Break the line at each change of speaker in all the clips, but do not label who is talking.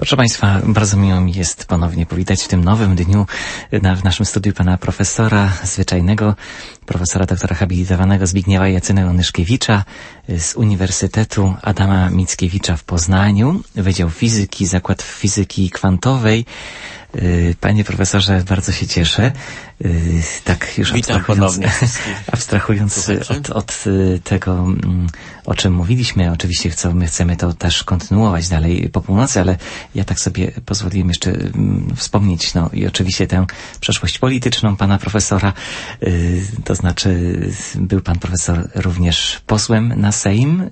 Proszę Państwa, bardzo miło mi jest ponownie powitać w tym nowym dniu w naszym studiu pana profesora zwyczajnego, profesora doktora habilitowanego Zbigniewa Jacynę Onyszkiewicza z Uniwersytetu Adama Mickiewicza w Poznaniu, Wydział Fizyki, Zakład Fizyki Kwantowej. Panie profesorze, bardzo się cieszę. Tak już abstrahując od tego, o czym mówiliśmy, oczywiście chcemy to też kontynuować dalej po północy, ale ja tak sobie pozwoliłem jeszcze wspomnieć, i oczywiście tę przeszłość polityczną pana profesora, to znaczy był pan profesor również posłem na Sejm,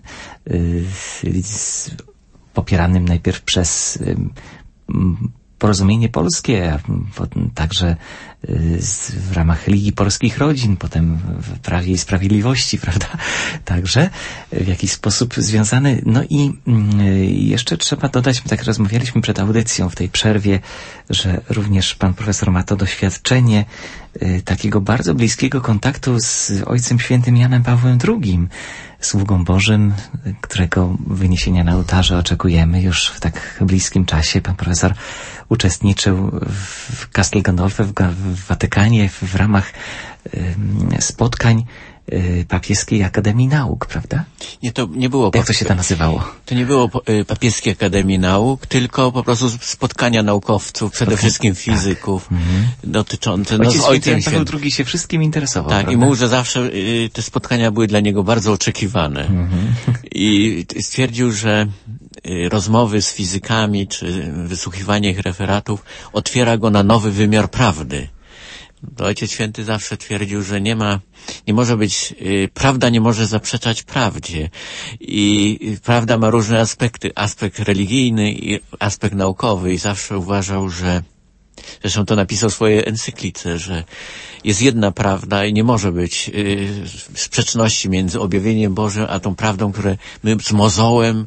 popieranym najpierw przez Porozumienie Polskie, także w ramach Ligi Polskich Rodzin, potem w Prawie i Sprawiedliwości, prawda? Także w jakiś sposób związany. I jeszcze trzeba dodać, my tak rozmawialiśmy przed audycją w tej przerwie, że również pan profesor ma to doświadczenie takiego bardzo bliskiego kontaktu z Ojcem Świętym Janem Pawłem II, sługą Bożym, którego wyniesienia na ołtarze oczekujemy już w tak bliskim czasie. Pan profesor uczestniczył w Castel Gandolfo w Watykanie w ramach spotkań Papieskiej Akademii Nauk, prawda?
Nie, to nie było.
Jak to się tam nazywało?
To nie było Papieskiej Akademii Nauk, tylko po prostu spotkania naukowców, przede wszystkim fizyków, dotyczące...
Ojciec Jan Paweł II się wszystkim interesował.
Tak,
prawda?
i mówił, że zawsze te spotkania były dla niego bardzo oczekiwane. I stwierdził, że rozmowy z fizykami, czy wysłuchiwanie ich referatów otwiera go na nowy wymiar prawdy. To Ojciec Święty zawsze twierdził, że nie może być, prawda nie może zaprzeczać prawdzie. I prawda ma różne aspekty, aspekt religijny i aspekt naukowy. I zawsze uważał, zresztą to napisał w swojej encyklice, że jest jedna prawda i nie może być sprzeczności między objawieniem Bożym a tą prawdą, którą my z mozołem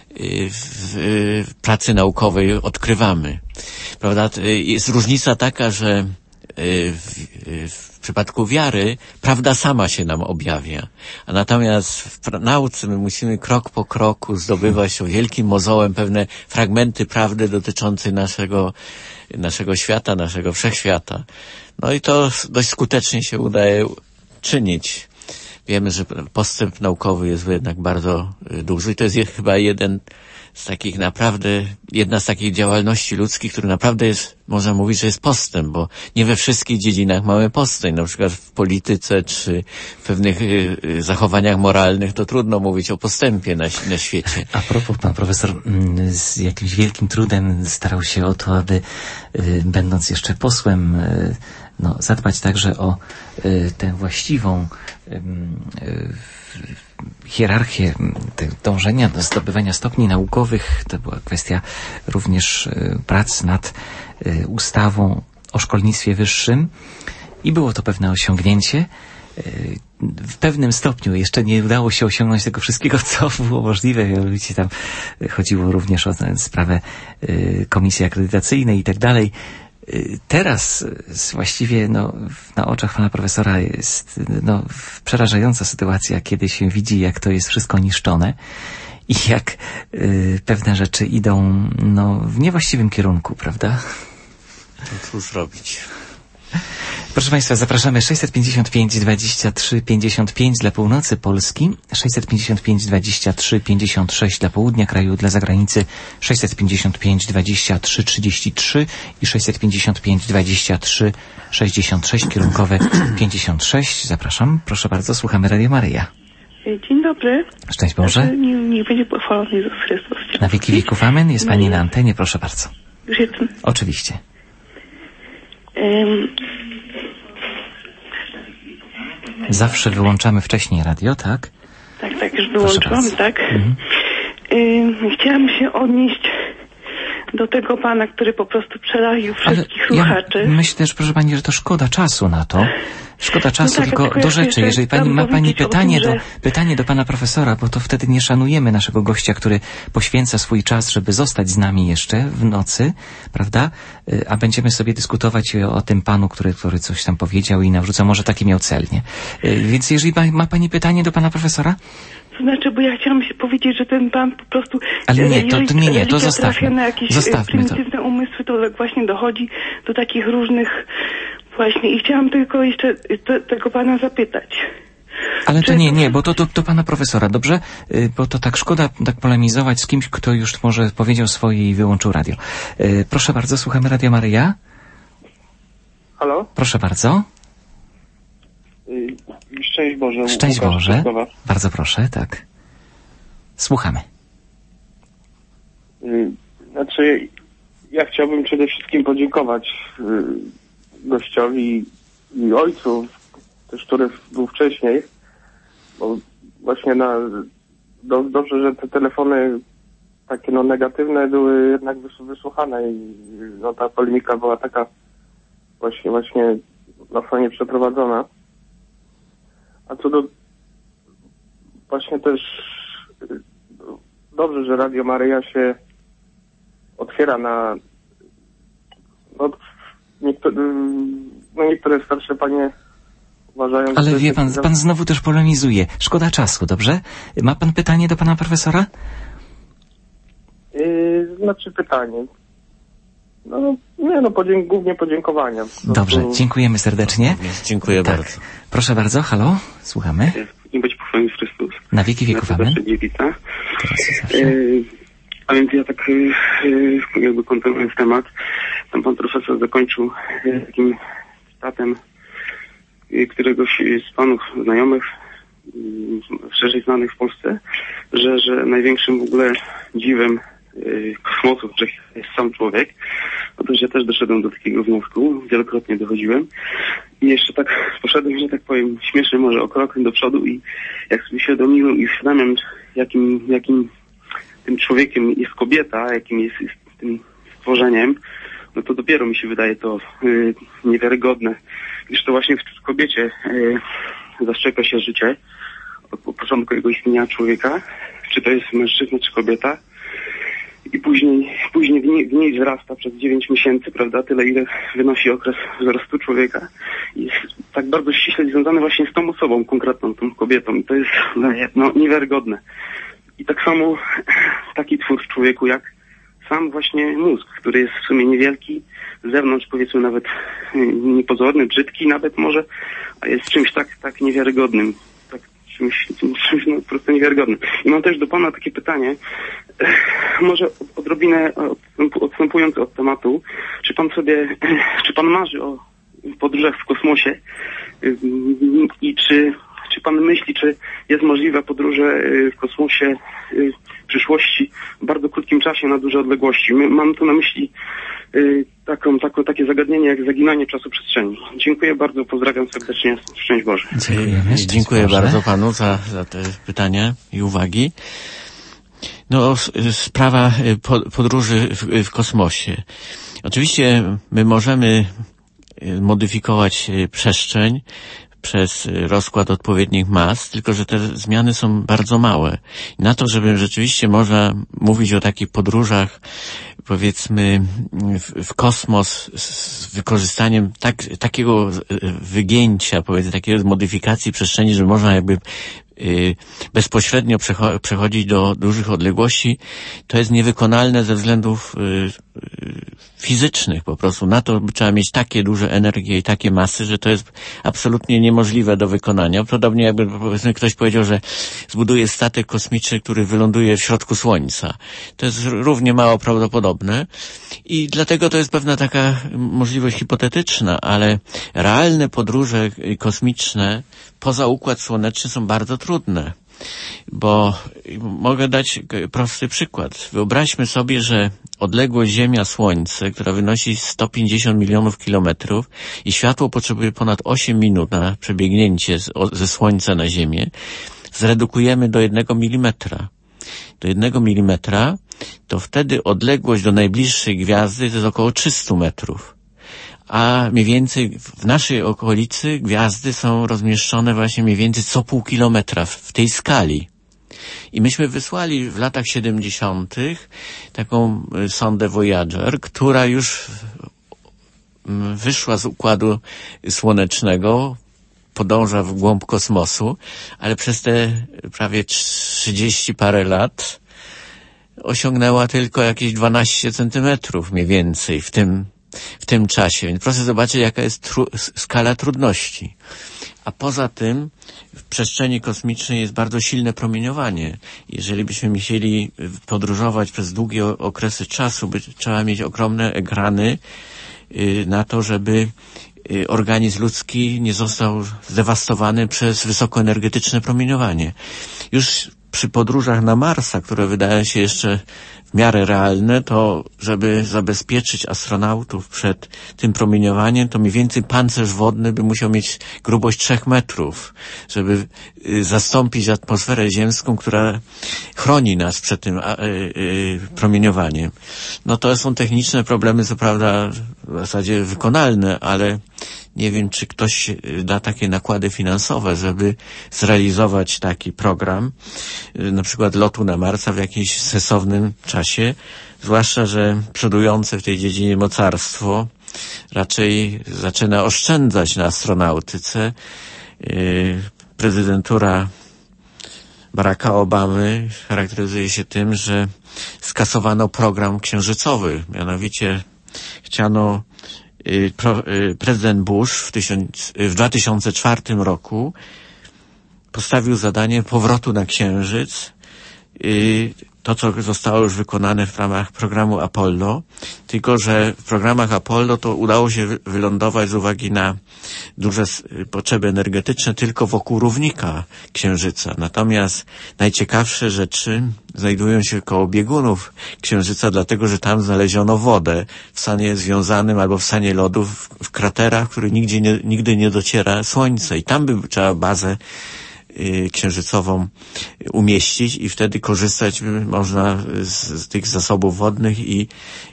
w pracy naukowej odkrywamy. Prawda? Jest różnica taka, że w przypadku wiary prawda sama się nam objawia, a natomiast w nauce my musimy krok po kroku zdobywać wielkim mozołem pewne fragmenty prawdy dotyczącej naszego świata, naszego wszechświata. I to dość skutecznie się udaje czynić. Wiemy, że postęp naukowy jest jednak bardzo duży i to jest chyba jedna z takich działalności ludzkich, który naprawdę jest, można mówić, że jest postęp, bo nie we wszystkich dziedzinach mamy postęp. Na przykład w polityce czy w pewnych zachowaniach moralnych to trudno mówić o postępie na świecie.
A propos, pan profesor z jakimś wielkim trudem starał się o to, aby będąc jeszcze posłem, zadbać także o tę właściwą hierarchię dążenia do zdobywania stopni naukowych. To była kwestia również prac nad ustawą o szkolnictwie wyższym i było to pewne osiągnięcie. W pewnym stopniu jeszcze nie udało się osiągnąć tego wszystkiego, co było możliwe. Mianowicie tam chodziło również o sprawę komisji akredytacyjnej i tak dalej. Teraz właściwie na oczach pana profesora jest przerażająca sytuacja, kiedy się widzi, jak to jest wszystko niszczone i jak pewne rzeczy idą w niewłaściwym kierunku, prawda?
To cóż robić?
Proszę Państwa, zapraszamy 655 23 55 dla północy Polski, 655 23 56 dla południa kraju, dla zagranicy 655 23 33 i 655 23 66, kierunkowe 56. Zapraszam, proszę bardzo, słuchamy Radio Maryja.
Dzień dobry.
Szczęść Boże.
Niech będzie pochwalony Jezus Chrystus.
Na wieki wieków amen. Jest Pani na antenie, proszę bardzo.
Już jestem.
Oczywiście. Zawsze wyłączamy wcześniej radio, tak?
Tak, już wyłączyłam, tak. Chciałam się odnieść do tego pana, który po prostu przeraził wszystkich słuchaczy.
Ja myślę też, proszę Pani, że to szkoda czasu na to. Szkoda czasu, tylko do rzeczy. Jeżeli ma Pani pytanie do pana profesora, bo to wtedy nie szanujemy naszego gościa, który poświęca swój czas, żeby zostać z nami jeszcze w nocy, prawda? A będziemy sobie dyskutować o tym panu, który coś tam powiedział i nawrzucał. Może taki miał cel, nie? Więc jeżeli ma Pani pytanie do pana profesora?
To znaczy, bo ja chciałam się powiedzieć, że ten pan po prostu...
Ale nie, to zostawmy.
Trafia na jakieś prymitywne umysły, to właśnie dochodzi do takich różnych... Właśnie i chciałam tylko jeszcze tego pana zapytać.
Ale to nie, bo to do pana profesora, dobrze? Bo to tak szkoda tak polemizować z kimś, kto już może powiedział swoje i wyłączył radio. Proszę bardzo, słuchamy Radio Maryja.
Halo?
Proszę bardzo.
Szczęść Boże.
Szczęść Boże. Bardzo proszę, tak. Słuchamy.
Znaczy, ja chciałbym przede wszystkim podziękować gościowi i ojcu, też który był wcześniej, bo właśnie dobrze, że te telefony takie negatywne były jednak wysłuchane i ta polemika była taka właśnie fajnie przeprowadzona. A co do właśnie też dobrze, że Radio Maryja się otwiera na niektóre starsze panie uważają...
Ale wie pan znowu też polemizuje. Szkoda czasu, dobrze? Ma pan pytanie do pana
Znaczy pytanie. Głównie podziękowania.
Dobrze, dziękujemy serdecznie.
Dziękuję bardzo.
Proszę bardzo, halo, słuchamy.
Nie być pochwalony Chrystus.
Na wieki wieków, amen.
A więc ja tak jakby kontynuując temat, tam pan profesor zakończył takim cytatem któregoś z panów znajomych, szerzej znanych w Polsce, że największym w ogóle dziwem kosmosu, że jest sam człowiek. Otóż ja też doszedłem do takiego wniosku, wielokrotnie dochodziłem i jeszcze tak poszedłem, że tak powiem, śmiesznie może o krok do przodu i jak sobie świadomiłem i uświadamiam, jakim tym człowiekiem jest kobieta, jakim jest tym stworzeniem, no to dopiero mi się wydaje to niewiarygodne, gdyż to właśnie w kobiecie zaszczepia się życie od początku jego istnienia człowieka, czy to jest mężczyzna, czy kobieta. I później w niej wzrasta przez 9 miesięcy, prawda, tyle ile wynosi okres wzrostu człowieka. I jest tak bardzo ściśle związany właśnie z tą osobą konkretną, tą kobietą. I to jest niewiarygodne. I tak samo taki twór w człowieku jak sam właśnie mózg, który jest w sumie niewielki, z zewnątrz powiedzmy nawet niepozorny, brzydki nawet może, a jest czymś tak niewiarygodnym. Czymś po prostu niewiarygodnym. I mam też do pana takie pytanie, może odrobinę odstępując od tematu, czy pan marzy o podróżach w kosmosie i czy pan myśli, czy jest możliwe podróże w kosmosie w przyszłości w bardzo krótkim czasie na duże odległości? Mam tu na myśli takie zagadnienie jak zaginanie czasoprzestrzeni. Dziękuję bardzo, pozdrawiam serdecznie, szczęść Boże.
Dziękuję bardzo panu za te pytania i uwagi. Sprawa podróży w kosmosie. Oczywiście my możemy modyfikować przestrzeń przez rozkład odpowiednich mas, tylko że te zmiany są bardzo małe. I na to, żeby rzeczywiście można mówić o takich podróżach, powiedzmy, w kosmos z wykorzystaniem takiego wygięcia, powiedzmy, takiej modyfikacji przestrzeni, że można jakby bezpośrednio przechodzić do dużych odległości, to jest niewykonalne ze względów fizycznych po prostu. Na to trzeba mieć takie duże energie i takie masy, że to jest absolutnie niemożliwe do wykonania. Podobnie jakby powiedzmy ktoś powiedział, że zbuduje statek kosmiczny, który wyląduje w środku Słońca. To jest równie mało prawdopodobne i dlatego to jest pewna taka możliwość hipotetyczna, ale realne podróże kosmiczne poza Układ Słoneczny są bardzo trudne. Bo mogę dać prosty przykład. Wyobraźmy sobie, że odległość Ziemia-Słońce, która wynosi 150 milionów kilometrów i światło potrzebuje ponad 8 minut na przebiegnięcie ze Słońca na Ziemię, zredukujemy do 1 milimetra. Do 1 milimetra, to wtedy odległość do najbliższej gwiazdy to jest około 300 metrów. A mniej więcej w naszej okolicy gwiazdy są rozmieszczone właśnie mniej więcej co pół kilometra w tej skali. I myśmy wysłali w latach 70. taką sondę Voyager, która już wyszła z Układu Słonecznego podąża w głąb kosmosu, ale przez te prawie 30 parę lat osiągnęła tylko jakieś 12 centymetrów mniej więcej w tym czasie. Więc proszę zobaczyć, jaka jest skala trudności. A poza tym w przestrzeni kosmicznej jest bardzo silne promieniowanie. Jeżeli byśmy chcieli podróżować przez długie okresy czasu, trzeba mieć ogromne ekrany na to, żeby organizm ludzki nie został zdewastowany przez wysokoenergetyczne promieniowanie. Już przy podróżach na Marsa, które wydają się jeszcze w miarę realne, to żeby zabezpieczyć astronautów przed tym promieniowaniem, to mniej więcej pancerz wodny by musiał mieć grubość 3 metrów, żeby zastąpić atmosferę ziemską, która chroni nas przed tym promieniowaniem. No to są techniczne problemy, co prawda w zasadzie wykonalne, ale nie wiem, czy ktoś da takie nakłady finansowe, żeby zrealizować taki program, na przykład lotu na Marsa w jakimś sensownym czasie, zwłaszcza, że przodujące w tej dziedzinie mocarstwo raczej zaczyna oszczędzać na astronautyce. Prezydentura Baracka Obamy charakteryzuje się tym, że skasowano program księżycowy, mianowicie chciano prezydent Bush w 2004 roku postawił zadanie powrotu na Księżyc. To, co zostało już wykonane w ramach programu Apollo, tylko że w programach Apollo to udało się wylądować z uwagi na duże potrzeby energetyczne tylko wokół równika Księżyca. Natomiast najciekawsze rzeczy znajdują się koło biegunów Księżyca, dlatego że tam znaleziono wodę w stanie związanym albo w stanie lodu w kraterach, w których nigdy nie dociera słońce. I tam by trzeba bazę księżycową umieścić i wtedy korzystać można z tych zasobów wodnych i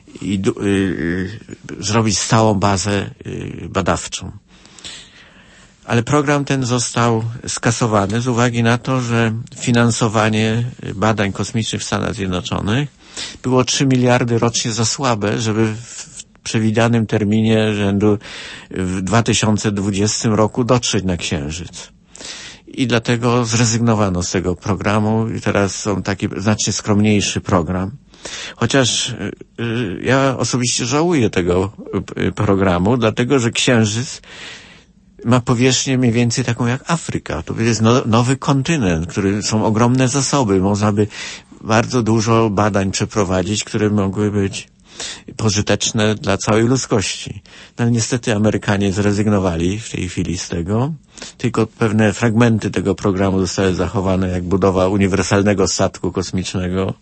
zrobić stałą bazę badawczą. Ale program ten został skasowany z uwagi na to, że finansowanie badań kosmicznych w Stanach Zjednoczonych było 3 miliardy rocznie za słabe, żeby w przewidzianym terminie rzędu w 2020 roku dotrzeć na Księżyc. I dlatego zrezygnowano z tego programu i teraz są taki znacznie skromniejszy program. Chociaż ja osobiście żałuję tego programu, dlatego że Księżyc ma powierzchnię mniej więcej taką jak Afryka. To jest nowy kontynent, który są ogromne zasoby. Można by bardzo dużo badań przeprowadzić, które mogły być pożyteczne dla całej ludzkości. No ale niestety Amerykanie zrezygnowali w tej chwili z tego. Tylko pewne fragmenty tego programu zostały zachowane, jak budowa uniwersalnego statku kosmicznego,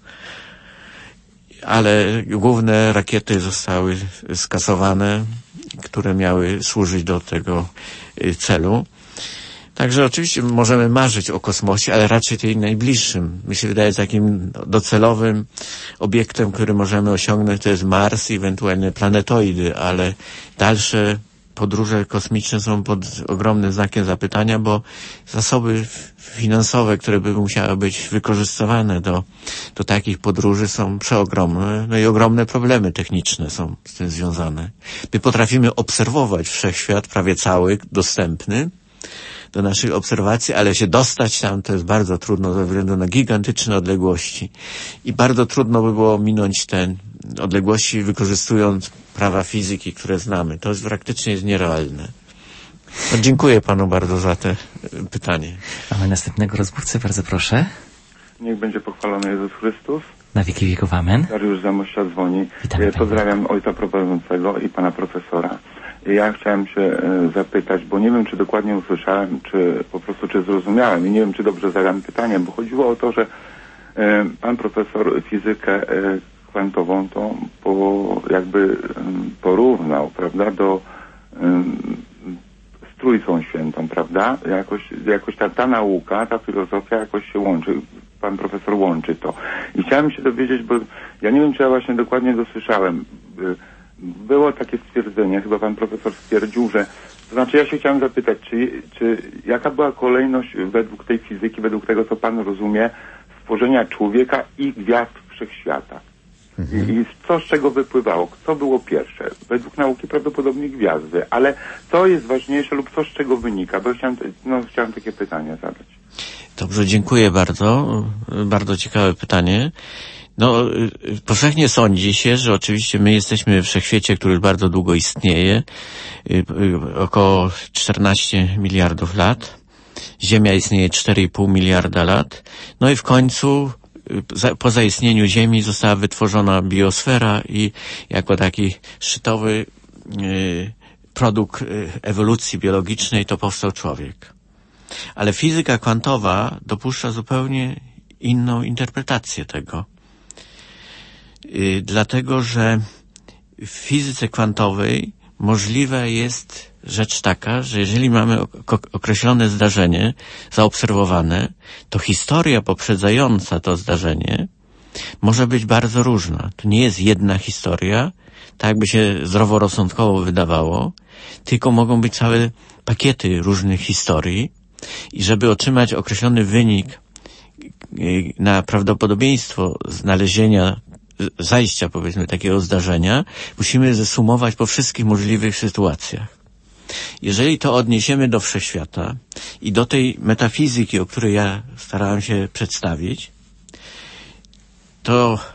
ale główne rakiety zostały skasowane, które miały służyć do tego celu. Także oczywiście możemy marzyć o kosmosie, ale raczej tej najbliższym. Mi się wydaje, takim docelowym obiektem, który możemy osiągnąć, to jest Mars i ewentualnie planetoidy, ale dalsze podróże kosmiczne są pod ogromnym znakiem zapytania, bo zasoby finansowe, które by musiały być wykorzystywane do takich podróży, są przeogromne, no i ogromne problemy techniczne są z tym związane. My potrafimy obserwować wszechświat, prawie cały, dostępny do naszej obserwacji, ale się dostać tam to jest bardzo trudno ze względu na gigantyczne odległości i bardzo trudno by było minąć te odległości wykorzystując prawa fizyki, które znamy. To jest praktycznie nierealne. No, dziękuję panu bardzo za te pytanie.
Mamy następnego rozmówcę, bardzo proszę.
Niech będzie pochwalony Jezus Chrystus.
Na wieki wieków amen.
Dariusz Zamościa dzwoni.
Witamy
Pozdrawiam ojca prowadzącego i pana profesora. Ja chciałem się zapytać, bo nie wiem, czy dokładnie usłyszałem, czy po prostu czy zrozumiałem i nie wiem, czy dobrze zadam pytanie, bo chodziło o to, że pan profesor fizykę kwantową to jakby porównał, prawda, do z Trójcą Świętą, prawda? Jakoś ta nauka, ta filozofia jakoś się łączy. Pan profesor łączy to. I chciałem się dowiedzieć, bo ja nie wiem, czy ja właśnie dokładnie dosłyszałem. Było takie stwierdzenie, chyba pan profesor stwierdził, że, to znaczy ja się chciałem zapytać, czy jaka była kolejność według tej fizyki, według tego, co pan rozumie, stworzenia człowieka i gwiazd wszechświata? I co z czego wypływało? Co było pierwsze? Według nauki prawdopodobnie gwiazdy, ale co jest ważniejsze lub co z czego wynika? Bo chciałem takie pytania zadać.
Dobrze, dziękuję bardzo. Bardzo ciekawe pytanie. Powszechnie sądzi się, że oczywiście my jesteśmy w wszechświecie, który już bardzo długo istnieje, około 14 miliardów lat. Ziemia istnieje 4,5 miliarda lat. No i w końcu po zaistnieniu Ziemi została wytworzona biosfera i jako taki szczytowy produkt ewolucji biologicznej to powstał człowiek. Ale fizyka kwantowa dopuszcza zupełnie inną interpretację tego. Dlatego, że w fizyce kwantowej możliwa jest rzecz taka, że jeżeli mamy określone zdarzenie zaobserwowane, to historia poprzedzająca to zdarzenie może być bardzo różna. To nie jest jedna historia, tak jakby się zdroworozsądkowo wydawało, tylko mogą być całe pakiety różnych historii i żeby otrzymać określony wynik na prawdopodobieństwo znalezienia, zajścia powiedzmy takiego zdarzenia, musimy zesumować po wszystkich możliwych sytuacjach. Jeżeli to odniesiemy do wszechświata i do tej metafizyki, o której ja starałem się przedstawić, to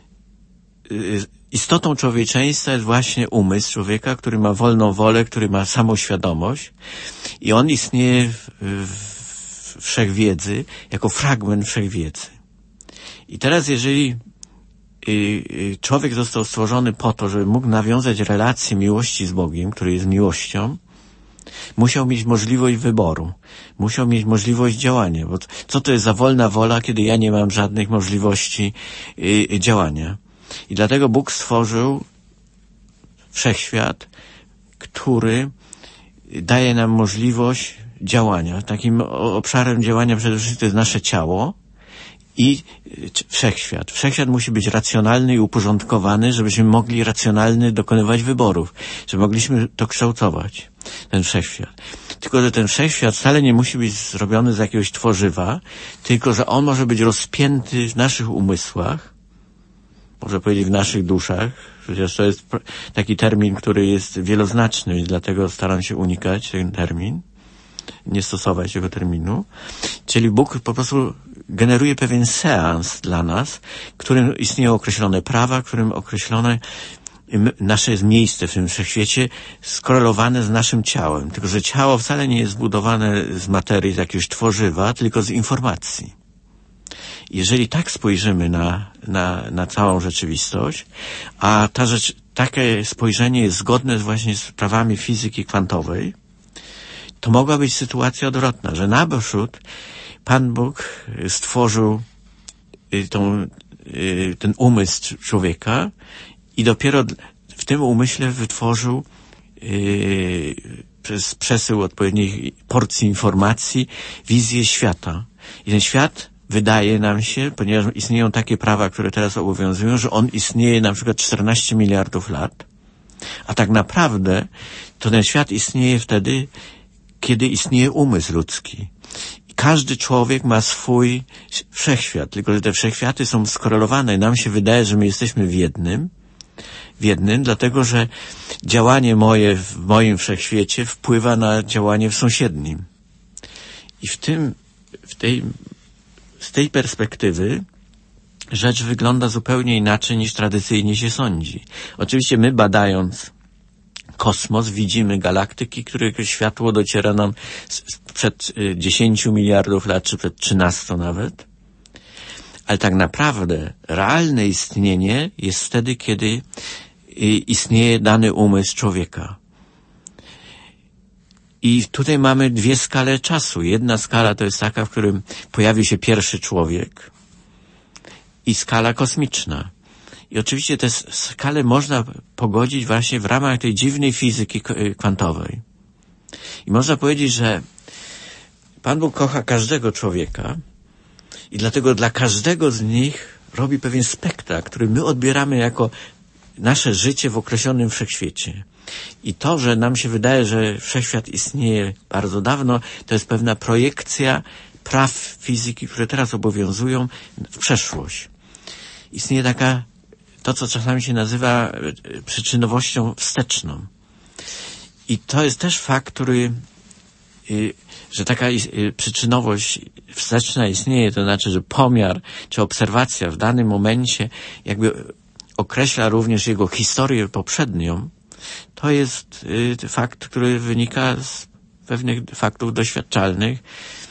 istotą człowieczeństwa jest właśnie umysł człowieka, który ma wolną wolę, który ma samoświadomość i on istnieje w wszechwiedzy jako fragment wszechwiedzy. I teraz jeżeli człowiek został stworzony po to, żeby mógł nawiązać relację miłości z Bogiem, który jest miłością, musiał mieć możliwość wyboru, musiał mieć możliwość działania. Bo co to jest za wolna wola, kiedy ja nie mam żadnych możliwości działania? I dlatego Bóg stworzył wszechświat, który daje nam możliwość działania. Takim obszarem działania przede wszystkim to jest nasze ciało i wszechświat. Wszechświat musi być racjonalny i uporządkowany, żebyśmy mogli racjonalnie dokonywać wyborów, żeby mogliśmy to kształtować, ten wszechświat. Tylko że ten wszechświat wcale nie musi być zrobiony z jakiegoś tworzywa, tylko że on może być rozpięty w naszych umysłach, można powiedzieć w naszych duszach, chociaż to jest taki termin, który jest wieloznaczny i dlatego staram się unikać ten termin, nie stosować tego terminu. Czyli Bóg po prostu generuje pewien seans dla nas, w którym istnieją określone prawa, w którym określone nasze miejsce w tym wszechświecie skorelowane z naszym ciałem. Tylko że ciało wcale nie jest zbudowane z materii, z jakiegoś tworzywa, tylko z informacji. Jeżeli tak spojrzymy na całą rzeczywistość, a takie spojrzenie jest zgodne właśnie z prawami fizyki kwantowej, to mogła być sytuacja odwrotna, że naprzód Pan Bóg stworzył ten umysł człowieka i dopiero w tym umyśle wytworzył przez przesył odpowiednich porcji informacji wizję świata. I ten świat wydaje nam się, ponieważ istnieją takie prawa, które teraz obowiązują, że on istnieje na przykład 14 miliardów lat, a tak naprawdę to ten świat istnieje wtedy, kiedy istnieje umysł ludzki. I każdy człowiek ma swój wszechświat, tylko że te wszechświaty są skorelowane. Nam się wydaje, że my jesteśmy w jednym, dlatego że działanie moje w moim wszechświecie wpływa na działanie w sąsiednim. I z tej perspektywy rzecz wygląda zupełnie inaczej niż tradycyjnie się sądzi. Oczywiście my badając kosmos widzimy galaktyki, których światło dociera nam przed 10 miliardów lat, czy przed 13 nawet. Ale tak naprawdę realne istnienie jest wtedy, kiedy istnieje dany umysł człowieka. I tutaj mamy dwie skale czasu. Jedna skala to jest taka, w którym pojawił się pierwszy człowiek i skala kosmiczna. I oczywiście te skale można pogodzić właśnie w ramach tej dziwnej fizyki kwantowej. I można powiedzieć, że Pan Bóg kocha każdego człowieka i dlatego dla każdego z nich robi pewien spektakl, który my odbieramy jako nasze życie w określonym wszechświecie. I to, że nam się wydaje, że wszechświat istnieje bardzo dawno, to jest pewna projekcja praw fizyki, które teraz obowiązują w przeszłość. Istnieje to, co czasami się nazywa przyczynowością wsteczną. I to jest też fakt, który, że taka przyczynowość wsteczna istnieje, to znaczy, że pomiar czy obserwacja w danym momencie jakby określa również jego historię poprzednią. To jest fakt, który wynika z pewnych faktów doświadczalnych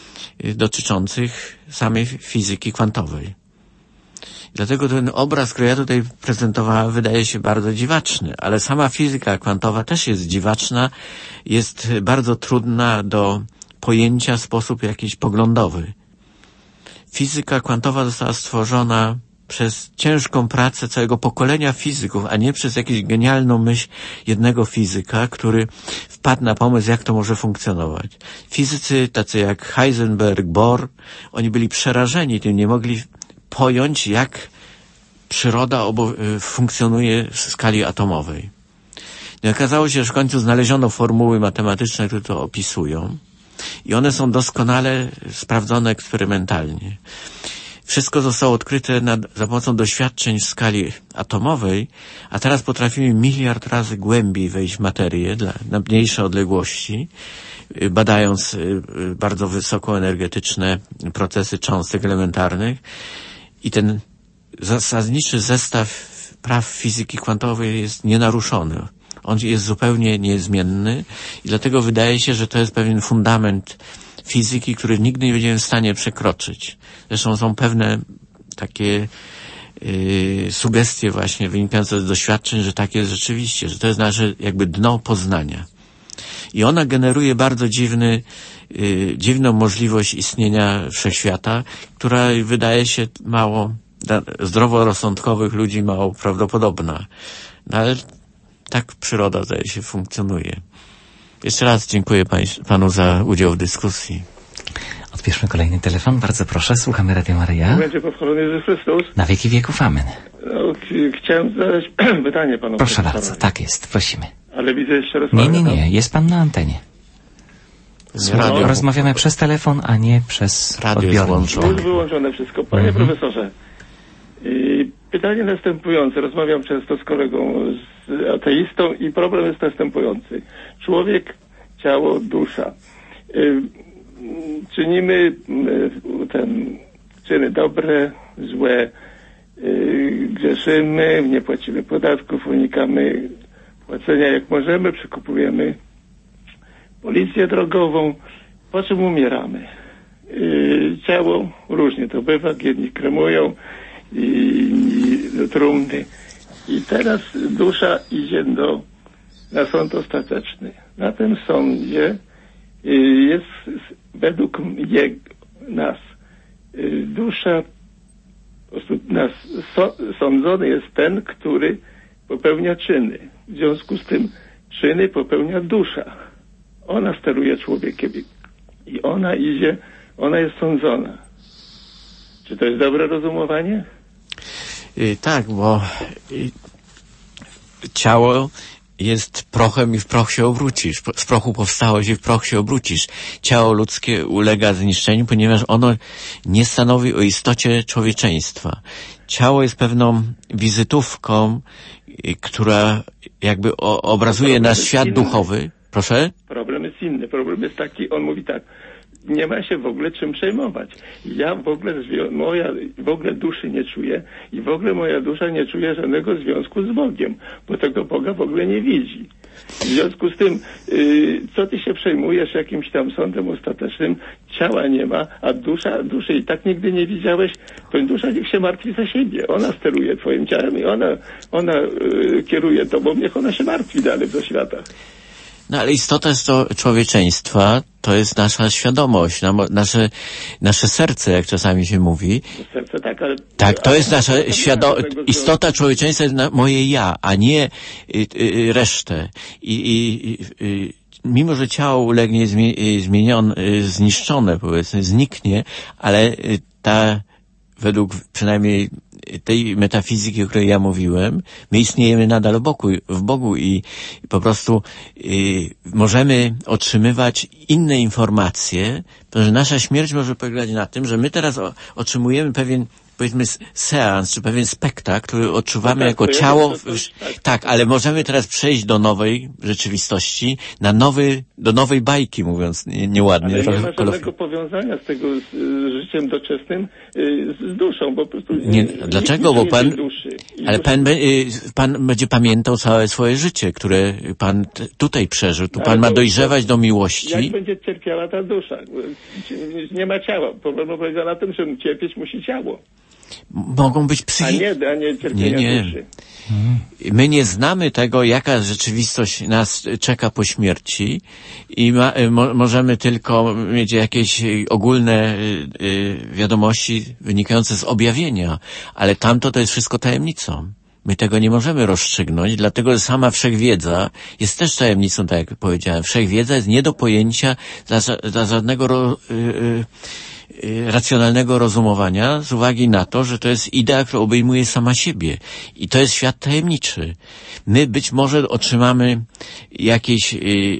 dotyczących samej fizyki kwantowej. Dlatego ten obraz, który ja tutaj prezentowałem, wydaje się bardzo dziwaczny, ale sama fizyka kwantowa też jest dziwaczna, jest bardzo trudna do pojęcia w sposób jakiś poglądowy. Fizyka kwantowa została stworzona przez ciężką pracę całego pokolenia fizyków, a nie przez jakąś genialną myśl jednego fizyka, który wpadł na pomysł, jak to może funkcjonować. Fizycy tacy jak Heisenberg, Bohr, oni byli przerażeni tym, nie mogli pojąć, jak przyroda funkcjonuje w skali atomowej. I okazało się, że w końcu znaleziono formuły matematyczne, które to opisują i one są doskonale sprawdzone eksperymentalnie. Wszystko zostało odkryte za pomocą doświadczeń w skali atomowej, a teraz potrafimy 1 miliard razy głębiej wejść w materię na mniejsze odległości, badając bardzo wysokoenergetyczne procesy cząstek elementarnych. I ten zasadniczy zestaw praw fizyki kwantowej jest nienaruszony. On jest zupełnie niezmienny i dlatego wydaje się, że to jest pewien fundament fizyki, który nigdy nie będziemy w stanie przekroczyć. Zresztą są pewne takie sugestie właśnie wynikające z doświadczeń, że tak jest rzeczywiście, że to jest nasze jakby dno poznania. I ona generuje bardzo dziwną możliwość istnienia wszechświata, która wydaje się mało, dla zdroworozsądkowych ludzi mało prawdopodobna. No ale tak przyroda, zdaje się, funkcjonuje. Jeszcze raz dziękuję panu za udział w dyskusji.
Odbierzmy kolejny telefon. Bardzo proszę, słuchamy Radio Maryja.
Będzie pochwalony Jezus Chrystus.
Na wieki wieków, amen.
No, chciałem zadać pytanie panu.
Proszę bardzo, tak jest, prosimy.
Ale widzę jeszcze raz.
Nie, jest pan na antenie. Rozmawiamy przez telefon, a nie przez odbiornik.
Już wyłączone wszystko. Panie profesorze, pytanie następujące. Rozmawiam często z kolegą, z ateistą i problem jest następujący. Człowiek, ciało, dusza. Czynimy czyny dobre, złe, grzeszymy, nie płacimy podatków, unikamy płacenia jak możemy, przekupujemy policję drogową, po czym umieramy. Ciało różnie to bywa, jedni kremują i do trumny. I teraz dusza idzie na sąd ostateczny. Na tym sądzie jest według nas dusza, nas sądzony jest ten, który popełnia czyny. W związku z tym czyny popełnia dusza. Ona steruje człowiekiem i ona idzie, ona jest sądzona. Czy to jest dobre rozumowanie?
Tak, bo ciało jest prochem i w proch się obrócisz. Z prochu powstałeś i w proch się obrócisz. Ciało ludzkie ulega zniszczeniu, ponieważ ono nie stanowi o istocie człowieczeństwa. Ciało jest pewną wizytówką, która jakby obrazuje nasz świat duchowy. Proszę?
Problem jest inny. Problem jest taki, on mówi tak, nie ma się w ogóle czym przejmować. Ja w ogóle duszy nie czuję i w ogóle moja dusza nie czuje żadnego związku z Bogiem, bo tego Boga w ogóle nie widzi. W związku z tym, co ty się przejmujesz jakimś tam sądem ostatecznym, ciała nie ma, a duszy i tak nigdy nie widziałeś, to dusza niech się martwi za siebie. Ona steruje twoim ciałem i ona kieruje tobą, niech ona się martwi dalej do świata.
No ale istota człowieczeństwa to jest nasza świadomość, nasze serce, jak czasami się mówi.
Serce, tak, ale...
Tak, to jest nasza istota człowieczeństwa jest moje ja, a nie resztę. Mimo, że ciało ulegnie zniszczone, powiedzmy, zniknie, ale według przynajmniej tej metafizyki, o której ja mówiłem, my istniejemy nadal w Bogu i po prostu możemy otrzymywać inne informacje, to że nasza śmierć może polegać na tym, że my teraz otrzymujemy pewien powiedzmy seans, czy pewien spektakl, który odczuwamy jako ciało. Tak, ale możemy teraz przejść do nowej rzeczywistości, do nowej bajki, mówiąc nieładnie.
Ale nie ma żadnego powiązania z tego z życiem doczesnym, z duszą, po prostu.
Dlaczego? Bo pan będzie pamiętał całe swoje życie, które pan tutaj przeżył. Tu pan ma dojrzewać do miłości.
Jak będzie cierpiała ta dusza? Nie ma ciała. Problem polega na tym, że cierpieć musi ciało.
Mogą być
a nie cierpienia duszy.
My nie znamy tego, jaka rzeczywistość nas czeka po śmierci i możemy tylko mieć jakieś ogólne wiadomości wynikające z objawienia, ale tamto to jest wszystko tajemnicą. My tego nie możemy rozstrzygnąć, dlatego że sama wszechwiedza jest też tajemnicą, tak jak powiedziałem. Wszechwiedza jest nie do pojęcia dla żadnego racjonalnego rozumowania z uwagi na to, że to jest idea, która obejmuje sama siebie. I to jest świat tajemniczy. My być może otrzymamy jakieś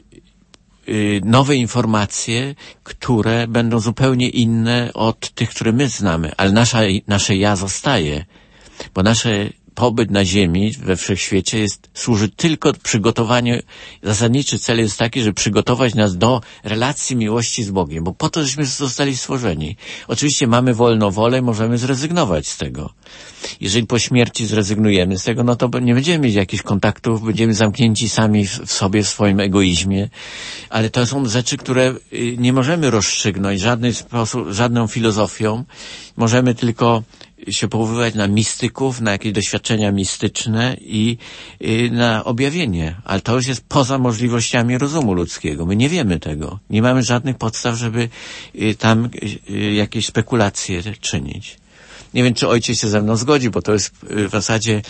nowe informacje, które będą zupełnie inne od tych, które my znamy. Ale nasze ja zostaje. Bo nasze pobyt na ziemi, we wszechświecie służy tylko przygotowaniu. Zasadniczy cel jest taki, żeby przygotować nas do relacji miłości z Bogiem, bo po to żeśmy zostali stworzeni. Oczywiście mamy wolną wolę, możemy zrezygnować z tego. Jeżeli po śmierci zrezygnujemy z tego, no to nie będziemy mieć jakichś kontaktów, będziemy zamknięci sami w sobie, w swoim egoizmie, ale to są rzeczy, które nie możemy rozstrzygnąć w żaden sposób, żadną filozofią. Możemy tylko się powoływać na mistyków, na jakieś doświadczenia mistyczne i na objawienie. Ale to już jest poza możliwościami rozumu ludzkiego. My nie wiemy tego. Nie mamy żadnych podstaw, żeby tam jakieś spekulacje czynić. Nie wiem, czy ojciec się ze mną zgodzi, bo to jest w zasadzie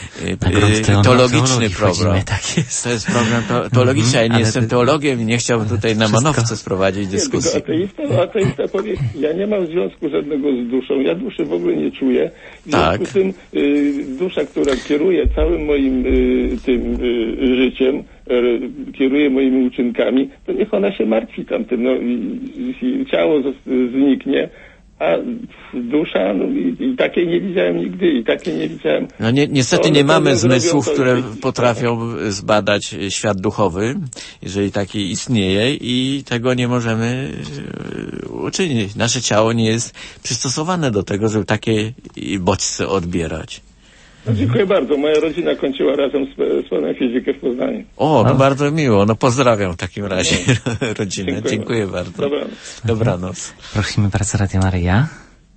teologiczny program.
Tak jest.
To jest program teologiczny. Ja nie jestem teologiem i nie chciałbym tutaj na manowce sprowadzić dyskusji.
Ateista powie, ja nie mam związku żadnego z duszą, ja duszy w ogóle nie czuję. W związku z tym dusza, która kieruje całym moim życiem, kieruje moimi uczynkami, to niech ona się martwi tamtym. No, i ciało zniknie, a dusza, no i takiej nie widziałem nigdy, i takiej nie widziałem.
No niestety nie mamy zmysłów, które potrafią zbadać świat duchowy, jeżeli taki istnieje, i tego nie możemy uczynić. Nasze ciało nie jest przystosowane do tego, żeby takie bodźce odbierać.
No, dziękuję bardzo. Moja rodzina kończyła razem z panem fizykę w Poznaniu.
No bardzo miło. No pozdrawiam w takim razie rodzinę. Dziękuję bardzo. Dobranoc.
Prosimy pracę Radia Maryja.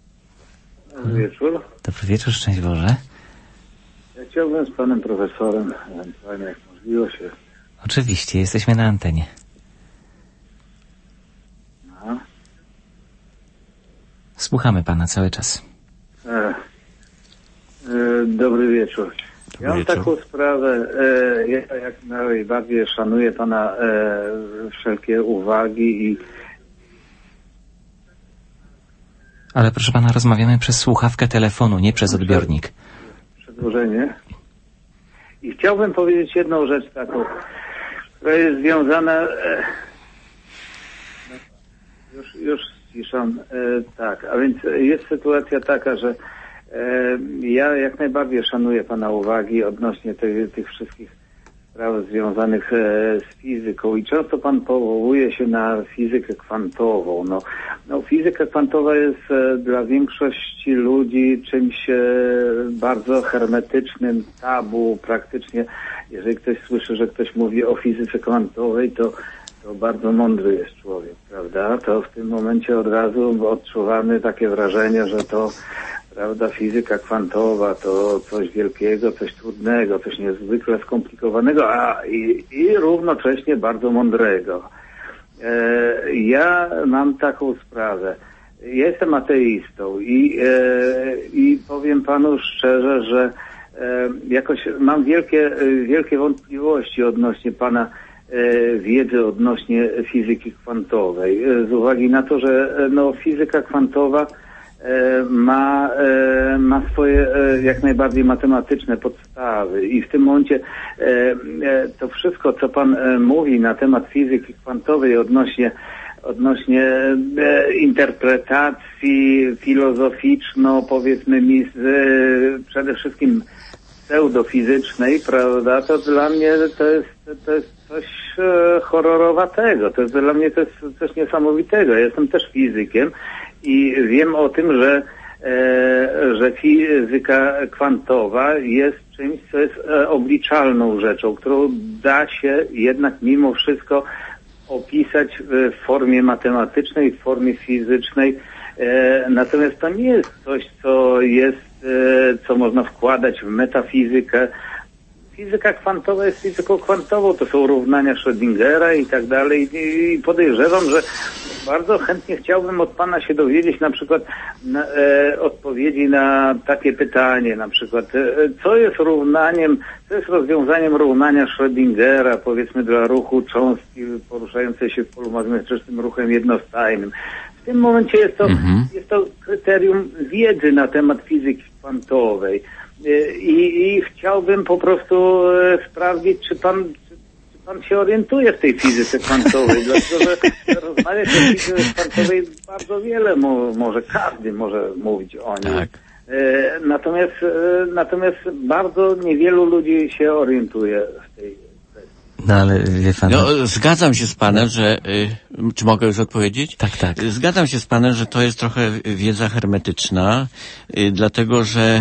Dobry wieczór.
Dobry wieczór, szczęść Boże.
Ja chciałbym z panem profesorem, ewentualnie jak możliwość.
Oczywiście, jesteśmy na antenie.
No.
Słuchamy pana cały czas.
Dobry wieczór. Ja mam taką sprawę, ja jak najbardziej szanuję pana wszelkie uwagi i...
Ale proszę pana, rozmawiamy przez słuchawkę telefonu, nie przez odbiornik.
Przedłużenie. I chciałbym powiedzieć jedną rzecz taką, która jest związana... Już ściszam. Tak, a więc jest sytuacja taka, że ja jak najbardziej szanuję pana uwagi odnośnie tych wszystkich spraw związanych z fizyką i często pan powołuje się na fizykę kwantową. No fizyka kwantowa jest dla większości ludzi czymś bardzo hermetycznym, tabu praktycznie. Jeżeli ktoś słyszy, że ktoś mówi o fizyce kwantowej, to bardzo mądry jest człowiek, prawda? To w tym momencie od razu odczuwamy takie wrażenie, że to, prawda, fizyka kwantowa to coś wielkiego, coś trudnego, coś niezwykle skomplikowanego, i równocześnie bardzo mądrego. Ja mam taką sprawę. Ja jestem ateistą i powiem panu szczerze, że jakoś mam wielkie wątpliwości odnośnie pana wiedzy odnośnie fizyki kwantowej. Z uwagi na to, że fizyka kwantowa ma swoje jak najbardziej matematyczne podstawy i w tym momencie to wszystko, co pan mówi na temat fizyki kwantowej odnośnie odnośnie interpretacji filozoficzno, powiedzmy mi, przede wszystkim pseudofizycznej, prawda, to dla mnie to jest coś horrorowatego. To jest dla mnie to jest coś niesamowitego. Ja jestem też fizykiem i wiem o tym, że fizyka kwantowa jest czymś, co jest obliczalną rzeczą, którą da się jednak mimo wszystko opisać w formie matematycznej, w formie fizycznej. Natomiast to nie jest coś, co można wkładać w metafizykę. Fizyka kwantowa jest fizyką kwantową, to są równania Schrödingera i tak dalej. I podejrzewam, że bardzo chętnie chciałbym od pana się dowiedzieć na przykład odpowiedzi na takie pytanie, na przykład co jest rozwiązaniem równania Schrödingera, powiedzmy dla ruchu cząstki poruszającej się w polu magnetycznym ruchem jednostajnym. W tym momencie jest to kryterium wiedzy na temat fizyki kwantowej. I chciałbym po prostu sprawdzić, czy pan się orientuje w tej fizyce kwantowej, dlatego że rozmawiać o fizyce kwantowej bardzo wiele może każdy może mówić o niej. Tak. Natomiast bardzo niewielu ludzi się orientuje w tej kwestii.
No ale wie pan...
No, zgadzam się z panem, że... czy mogę już odpowiedzieć?
Tak.
Zgadzam się z panem, że to jest trochę wiedza hermetyczna, dlatego że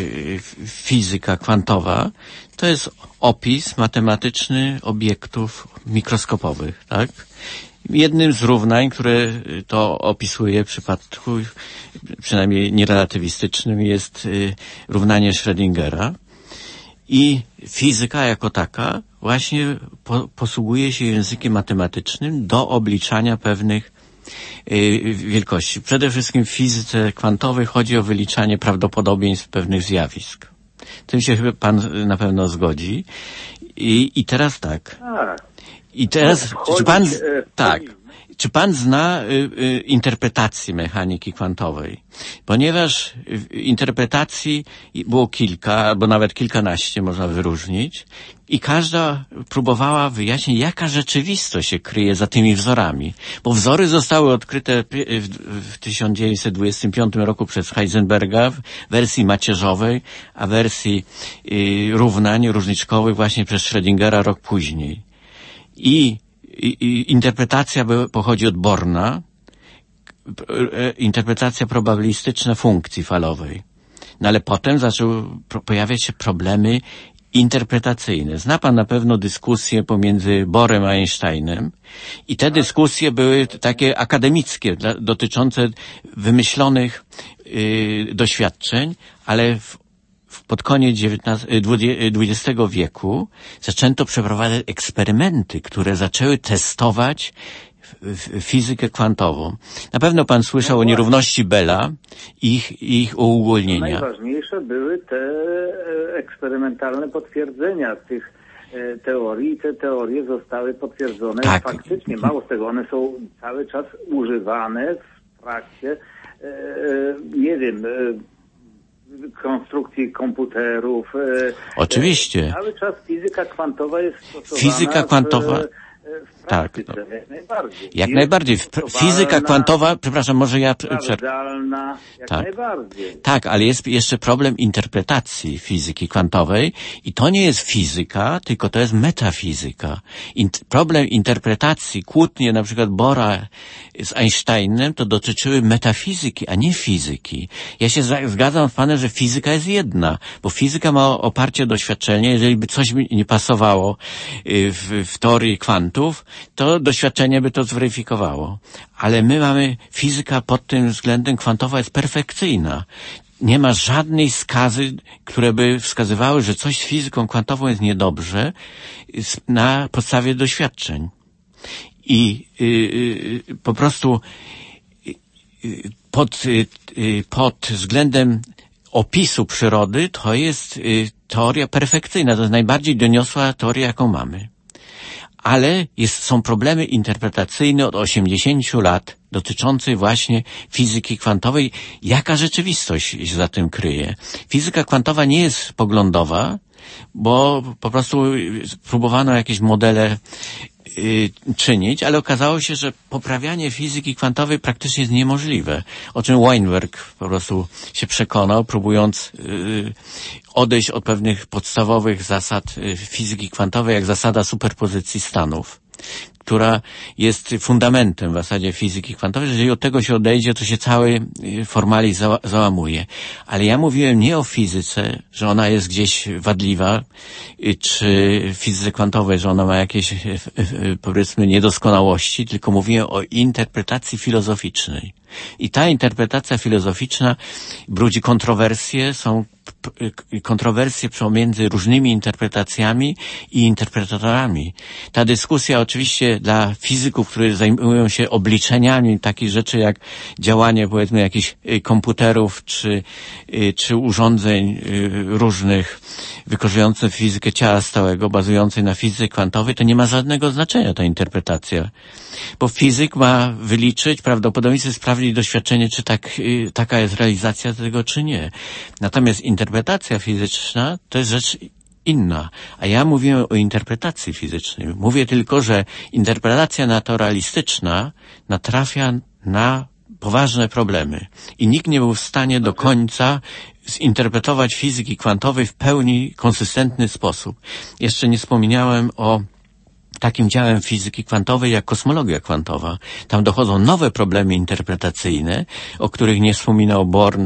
fizyka kwantowa to jest opis matematyczny obiektów mikroskopowych, tak? Jednym z równań, które to opisuje w przypadku przynajmniej nierelatywistycznym jest równanie Schrödingera. I fizyka jako taka właśnie posługuje się językiem matematycznym do obliczania pewnych wielkości. Przede wszystkim w fizyce kwantowej chodzi o wyliczanie prawdopodobieństw pewnych zjawisk. Tym się chyba pan na pewno zgodzi. I teraz tak. I teraz, czy pan zna interpretację mechaniki kwantowej? Ponieważ interpretacji było kilka, albo nawet kilkanaście można wyróżnić i każda próbowała wyjaśnić, jaka rzeczywistość się kryje za tymi wzorami. Bo wzory zostały odkryte w 1925 roku przez Heisenberga w wersji macierzowej, a wersji równań różniczkowych właśnie przez Schrödingera rok później. I interpretacja pochodzi od Borna, interpretacja probabilistyczna funkcji falowej. No ale potem zaczęły pojawiać się problemy interpretacyjne. Zna pan na pewno dyskusje pomiędzy Borem a Einsteinem i te dyskusje były takie akademickie, dotyczące wymyślonych doświadczeń, ale pod koniec XX wieku zaczęto przeprowadzać eksperymenty, które zaczęły testować fizykę kwantową. Na pewno pan słyszał o nierówności Bella i ich uogólnienia.
Najważniejsze były te eksperymentalne potwierdzenia tych teorii i te teorie zostały potwierdzone.
Tak.
Faktycznie, mało z tego, one są cały czas używane w trakcie, nie wiem, konstrukcji komputerów.
Oczywiście.
Cały czas fizyka kwantowa jest stosowana.
Fizyka kwantowa. Tak. Jak najbardziej. Fizyka kwantowa, przepraszam, może ja...
Najbardziej.
Tak, ale jest jeszcze problem interpretacji fizyki kwantowej i to nie jest fizyka, tylko to jest metafizyka. Problem interpretacji, kłótnie na przykład Bora z Einsteinem to dotyczyły metafizyki, a nie fizyki. Ja się zgadzam z panem, że fizyka jest jedna, bo fizyka ma oparcie doświadczenie. Jeżeli by coś mi nie pasowało w teorii kwantów, to doświadczenie by to zweryfikowało. Ale my mamy, fizyka pod tym względem kwantowa jest perfekcyjna. Nie ma żadnej skazy, które by wskazywały, że coś z fizyką kwantową jest niedobrze na podstawie doświadczeń. I po prostu pod względem opisu przyrody to jest teoria perfekcyjna. To jest najbardziej doniosła teoria, jaką mamy. Ale są problemy interpretacyjne od 80 lat dotyczące właśnie fizyki kwantowej. Jaka rzeczywistość się za tym kryje? Fizyka kwantowa nie jest poglądowa, bo po prostu próbowano jakieś modele czynić, ale okazało się, że poprawianie fizyki kwantowej praktycznie jest niemożliwe. O czym Weinberg po prostu się przekonał, próbując odejść od pewnych podstawowych zasad fizyki kwantowej, jak zasada superpozycji stanów, która jest fundamentem w zasadzie fizyki kwantowej. Jeżeli od tego się odejdzie, to się cały formalizm załamuje. Ale ja mówiłem nie o fizyce, że ona jest gdzieś wadliwa, czy fizyce kwantowej, że ona ma jakieś, powiedzmy, niedoskonałości, tylko mówiłem o interpretacji filozoficznej. I ta interpretacja filozoficzna budzi kontrowersje, są kontrowersje pomiędzy różnymi interpretacjami i interpretatorami. Ta dyskusja oczywiście dla fizyków, którzy zajmują się obliczeniami takich rzeczy jak działanie, powiedzmy, jakichś komputerów czy urządzeń różnych wykorzystujących fizykę ciała stałego, bazującej na fizyce kwantowej, to nie ma żadnego znaczenia ta interpretacja. Bo fizyk ma wyliczyć, prawdopodobieństwo sprawdzić doświadczenie, czy taka jest realizacja tego, czy nie. Natomiast interpretacja fizyczna to jest rzecz inna. A ja mówię o interpretacji fizycznej. Mówię tylko, że interpretacja naturalistyczna natrafia na poważne problemy. I nikt nie był w stanie do końca zinterpretować fizyki kwantowej w pełni konsystentny sposób. Jeszcze nie wspomniałem o takim działem fizyki kwantowej jak kosmologia kwantowa. Tam dochodzą nowe problemy interpretacyjne, o których nie wspominał Born,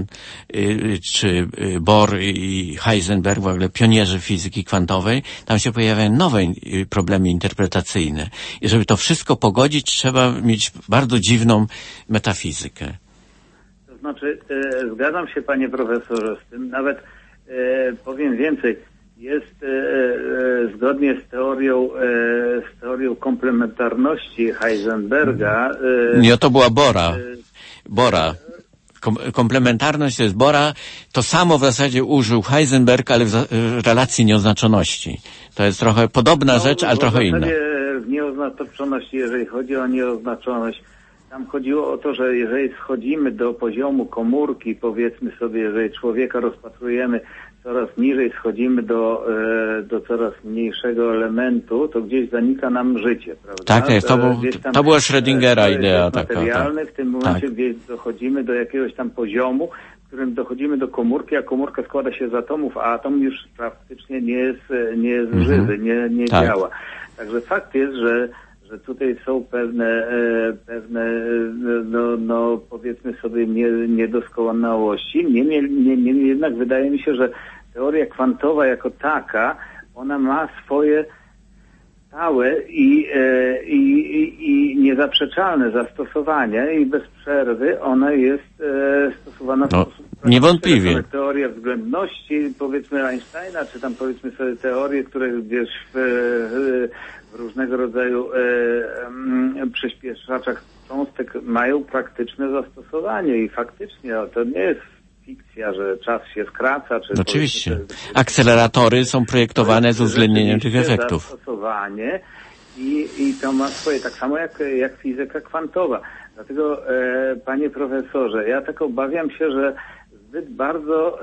czy Bohr i Heisenberg, w ogóle pionierzy fizyki kwantowej. Tam się pojawiają nowe problemy interpretacyjne. I żeby to wszystko pogodzić, trzeba mieć bardzo dziwną metafizykę.
To znaczy, zgadzam się, panie profesorze, z tym. Nawet powiem więcej. Jest zgodnie z teorią komplementarności Heisenberga.
Nie, to była Bora. Komplementarność to jest Bora. To samo w zasadzie użył Heisenberg, ale w relacji nieoznaczoności. To jest trochę podobna rzecz, ale trochę inna.
W nieoznaczoności, jeżeli chodzi o nieoznaczoność, tam chodziło o to, że jeżeli schodzimy do poziomu komórki, powiedzmy sobie, jeżeli człowieka rozpatrujemy coraz niżej, schodzimy do coraz mniejszego elementu, to gdzieś zanika nam życie, prawda?
Tak, to była Schrödingera idea taka.
Materialny, w tym momencie gdzieś dochodzimy do jakiegoś tam poziomu, w którym dochodzimy do komórki, a komórka składa się z atomów, a atom już praktycznie nie jest żywy, nie działa. Także fakt jest, że tutaj są pewne powiedzmy sobie niedoskonałości. Niemniej jednak wydaje mi się, że teoria kwantowa jako taka, ona ma swoje stałe i niezaprzeczalne zastosowanie i bez przerwy ona jest stosowana w sposób
niewątpliwie.
Teoria względności, powiedzmy Einsteina, czy tam powiedzmy sobie teorie, które gdzieś w różnego rodzaju przyspieszaczach cząstek mają praktyczne zastosowanie i faktycznie to nie jest fikcja, że czas się skraca. Czy
oczywiście. Akceleratory są projektowane z uwzględnieniem tych efektów.
Zastosowanie i to ma swoje, tak samo jak fizyka kwantowa. Dlatego, panie profesorze, ja tak obawiam się, że zbyt bardzo,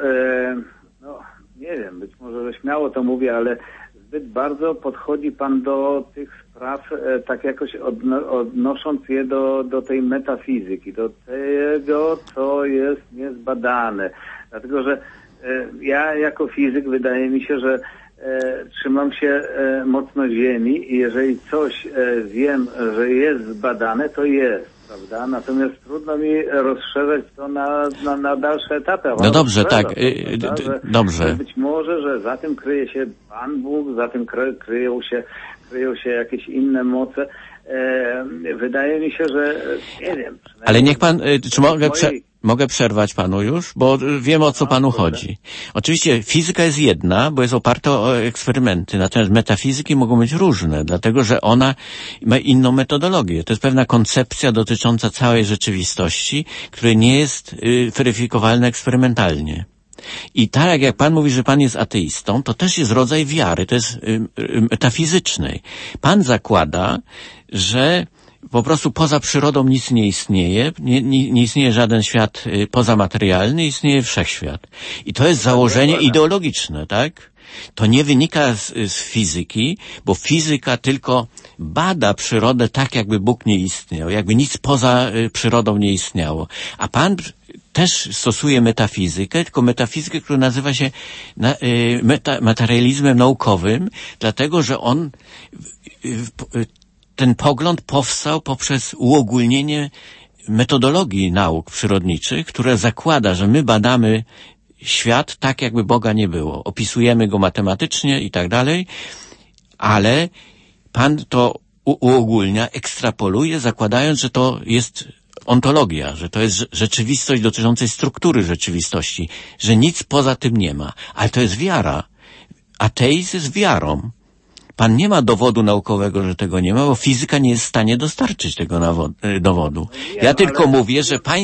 nie wiem, być może, że śmiało to mówię, ale zbyt bardzo podchodzi pan do tych spraw tak jakoś odnosząc je do tej metafizyki, do tego, co jest niezbadane. Dlatego, że ja jako fizyk wydaje mi się, że trzymam się mocno ziemi i jeżeli coś wiem, że jest zbadane, to jest. Prawda? Natomiast trudno mi rozszerzać to na dalsze etapy.
No dobrze, tak. Dobrze.
Być może, że za tym kryje się Pan Bóg, za tym kryją się jakieś inne moce. Wydaje mi się, że nie wiem.
Ale niech pan, czy mogę przerwać panu już? Bo wiem, o co panu chodzi. Oczywiście fizyka jest jedna, bo jest oparta o eksperymenty, natomiast metafizyki mogą być różne, dlatego że ona ma inną metodologię. To jest pewna koncepcja dotycząca całej rzeczywistości, która nie jest weryfikowalna eksperymentalnie. I tak jak pan mówi, że pan jest ateistą, to też jest rodzaj wiary, to jest metafizycznej. Pan zakłada, że po prostu poza przyrodą nic nie istnieje, nie istnieje żaden świat pozamaterialny, istnieje wszechświat. I to jest założenie ideologiczne, tak? To nie wynika z fizyki, bo fizyka tylko bada przyrodę tak, jakby Bóg nie istniał, jakby nic poza przyrodą nie istniało. A Pan też stosuje metafizykę, tylko metafizykę, która nazywa się materializmem naukowym, dlatego, że on ten pogląd powstał poprzez uogólnienie metodologii nauk przyrodniczych, które zakłada, że my badamy świat tak, jakby Boga nie było. Opisujemy go matematycznie i tak dalej, ale Pan to uogólnia, ekstrapoluje, zakładając, że to jest ontologia, że to jest rzeczywistość dotyczącej struktury rzeczywistości, że nic poza tym nie ma. Ale to jest wiara. Ateizm jest wiarą. Pan nie ma dowodu naukowego, że tego nie ma, bo fizyka nie jest w stanie dostarczyć tego dowodu. Ja tylko mówię,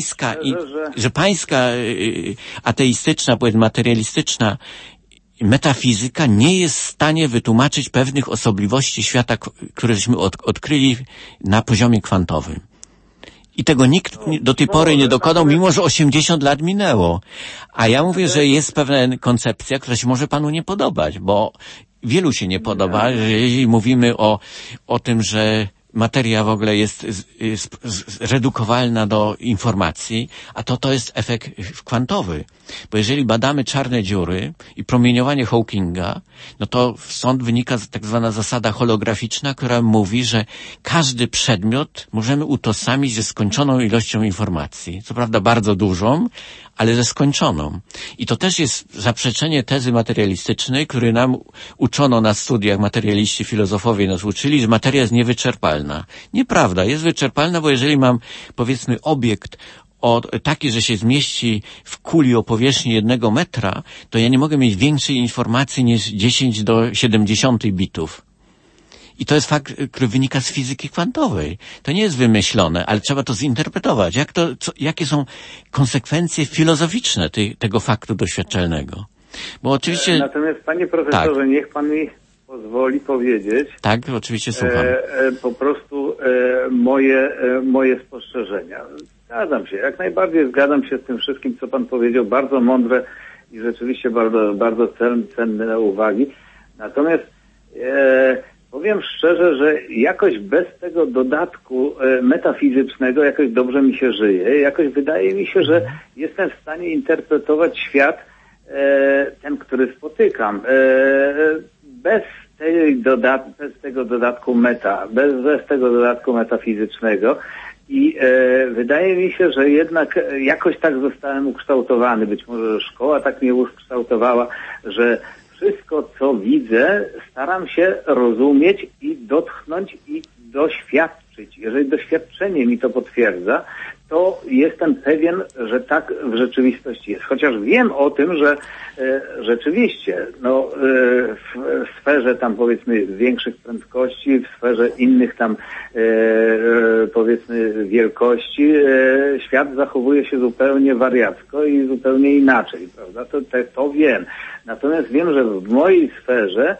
że pańska ateistyczna, powiedzmy materialistyczna metafizyka nie jest w stanie wytłumaczyć pewnych osobliwości świata, które żeśmy odkryli na poziomie kwantowym. I tego nikt do tej pory nie dokonał, mimo że 80 lat minęło. A ja mówię, że jest pewna koncepcja, która się może panu nie podobać, bo wielu się nie podoba, jeżeli mówimy o tym, że materia w ogóle jest redukowalna do informacji, a to jest efekt kwantowy. Bo jeżeli badamy czarne dziury i promieniowanie Hawkinga, no to stąd wynika tak zwana zasada holograficzna, która mówi, że każdy przedmiot możemy utożsamić ze skończoną ilością informacji. Co prawda bardzo dużą, ale ze skończoną. I to też jest zaprzeczenie tezy materialistycznej, której nam uczono na studiach, materialiści, filozofowie nas uczyli, że materia jest niewyczerpalna. Nieprawda, jest wyczerpalna, bo jeżeli mam, powiedzmy, obiekt taki, że się zmieści w kuli o powierzchni 1 metra, to ja nie mogę mieć większej informacji niż 10 do 70 bitów. I to jest fakt, który wynika z fizyki kwantowej. To nie jest wymyślone, ale trzeba to zinterpretować. Jakie są konsekwencje filozoficzne tego faktu doświadczalnego? Bo oczywiście...
Natomiast, panie profesorze, niech pan mi pozwoli powiedzieć...
Tak, oczywiście słucham.
Po prostu moje spostrzeżenia. Zgadzam się, jak najbardziej zgadzam się z tym wszystkim, co pan powiedział. Bardzo mądre i rzeczywiście bardzo, bardzo cenne uwagi. Natomiast powiem szczerze, że jakoś bez tego dodatku metafizycznego jakoś dobrze mi się żyje. Jakoś wydaje mi się, że jestem w stanie interpretować świat ten, który spotykam. Bez tego dodatku bez tego dodatku metafizycznego. I wydaje mi się, że jednak jakoś tak zostałem ukształtowany. Być może szkoła tak mnie ukształtowała, że wszystko, co widzę, staram się rozumieć i dotknąć i doświadczyć. Jeżeli doświadczenie mi to potwierdza, to jestem pewien, że tak w rzeczywistości jest. Chociaż wiem o tym, że rzeczywiście w sferze tam powiedzmy większych prędkości, w sferze innych tam powiedzmy wielkości świat zachowuje się zupełnie wariacko i zupełnie inaczej, prawda? To wiem. Natomiast wiem, że w mojej sferze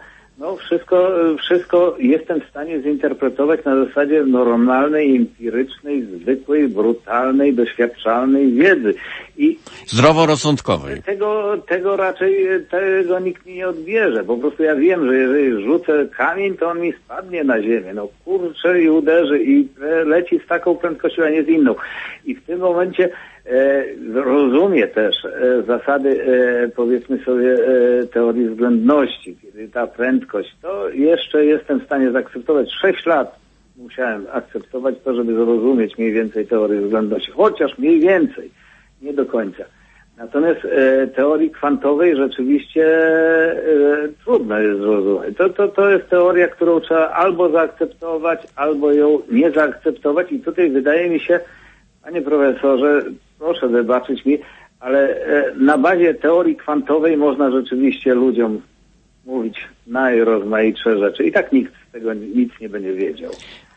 wszystko jestem w stanie zinterpretować na zasadzie normalnej, empirycznej, zwykłej, brutalnej, doświadczalnej wiedzy. I
zdroworozsądkowej.
Tego raczej nikt mi nie odbierze. Po prostu ja wiem, że jeżeli rzucę kamień, to on mi spadnie na ziemię. Kurczę i uderzy i leci z taką prędkością, a nie z inną. I w tym momencie rozumie też zasady, powiedzmy sobie, teorii względności, kiedy ta prędkość, to jeszcze jestem w stanie zaakceptować. 6 lat musiałem akceptować to, żeby zrozumieć mniej więcej teorię względności, chociaż mniej więcej, nie do końca. Natomiast teorii kwantowej rzeczywiście trudno jest zrozumieć. To jest teoria, którą trzeba albo zaakceptować, albo ją nie zaakceptować i tutaj wydaje mi się, panie profesorze, proszę wybaczyć mi, ale na bazie teorii kwantowej można rzeczywiście ludziom mówić najrozmaitsze rzeczy. I tak nikt z tego nic nie będzie wiedział.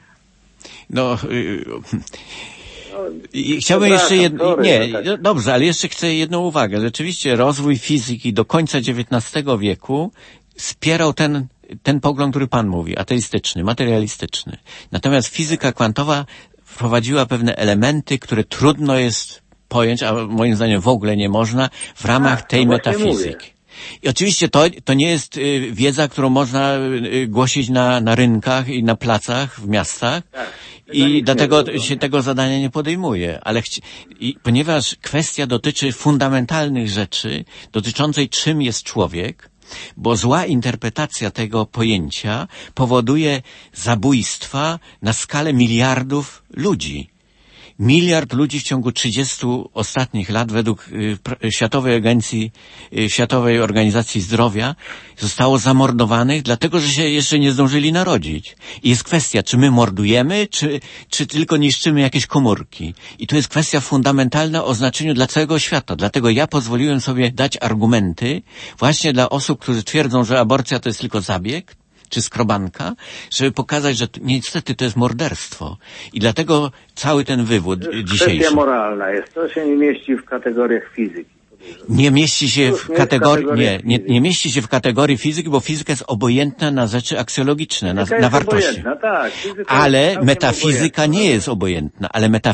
Chciałbym jeszcze dobrze, ale jeszcze chcę jedną uwagę. Rzeczywiście rozwój fizyki do końca XIX wieku wspierał ten pogląd, który pan mówi, ateistyczny, materialistyczny. Natomiast fizyka kwantowa wprowadziła pewne elementy, które trudno jest pojąć, a moim zdaniem w ogóle nie można, w ramach tej metafizyki. I oczywiście to nie jest wiedza, którą można głosić na rynkach i na placach w miastach. Tak. I dlatego się tego zadania nie podejmuje. Ale ponieważ kwestia dotyczy fundamentalnych rzeczy, dotyczącej czym jest człowiek, bo zła interpretacja tego pojęcia powoduje zabójstwa na skalę miliardów ludzi. 1 miliard ludzi w ciągu 30 ostatnich lat według Światowej Organizacji Zdrowia zostało zamordowanych, dlatego że się jeszcze nie zdążyli narodzić. I jest kwestia, czy my mordujemy, czy tylko niszczymy jakieś komórki. I to jest kwestia fundamentalna o znaczeniu dla całego świata. Dlatego ja pozwoliłem sobie dać argumenty właśnie dla osób, którzy twierdzą, że aborcja to jest tylko zabieg, czy skrobanka, żeby pokazać, że niestety to jest morderstwo. I dlatego cały ten wywód dzisiejszy...
Kwestia moralna jest. To się nie mieści w kategoriach fizyki.
Nie mieści się w kategorii, nie mieści się w kategorii fizyki, bo fizyka jest obojętna na rzeczy aksjologiczne, na wartości.
Tak,
ale metafizyka nie jest obojętna,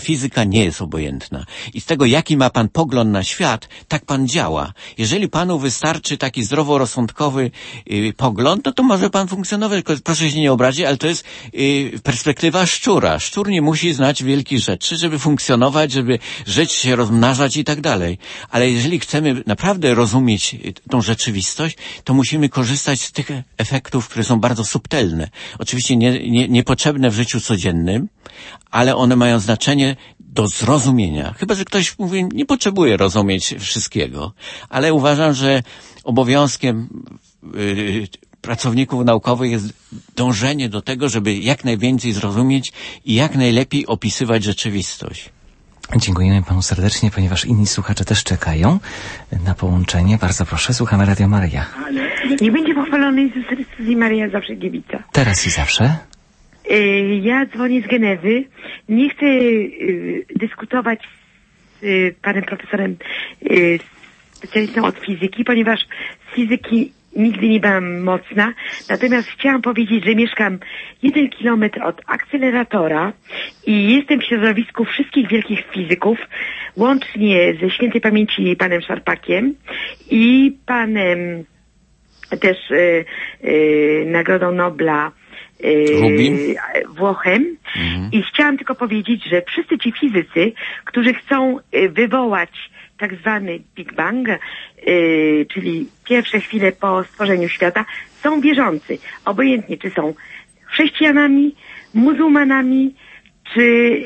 I z tego, jaki ma pan pogląd na świat, tak pan działa. Jeżeli panu wystarczy taki zdroworozsądkowy pogląd, no to może pan funkcjonować, proszę się nie obrazić, ale to jest perspektywa szczura. Szczur nie musi znać wielkich rzeczy, żeby funkcjonować, żeby żyć, się rozmnażać i tak dalej. Ale jeżeli chcemy naprawdę rozumieć tą rzeczywistość, to musimy korzystać z tych efektów, które są bardzo subtelne. Oczywiście niepotrzebne w życiu codziennym, ale one mają znaczenie do zrozumienia. Chyba że ktoś mówi, nie potrzebuje rozumieć wszystkiego. Ale uważam, że obowiązkiem pracowników naukowych jest dążenie do tego, żeby jak najwięcej zrozumieć i jak najlepiej opisywać rzeczywistość.
Dziękujemy panu serdecznie, ponieważ inni słuchacze też czekają na połączenie. Bardzo proszę, słuchamy Radio Maryja.
Niech będzie pochwalony Jezus Chrystus i Maryja zawsze dziewica.
Teraz i zawsze.
Ja dzwonię z Genewy. Nie chcę dyskutować z panem profesorem, specjalistą od fizyki, ponieważ z fizyki nigdy nie byłam mocna. Natomiast chciałam powiedzieć, że mieszkam 1 kilometr od akceleratora i jestem w środowisku wszystkich wielkich fizyków, łącznie ze świętej pamięci panem Szarpakiem i panem też Nagrodą Nobla Włochem. I chciałam tylko powiedzieć, że wszyscy ci fizycy, którzy chcą wywołać tak zwany Big Bang, czyli pierwsze chwile po stworzeniu świata, są wierzący. Obojętnie, czy są chrześcijanami, muzułmanami, czy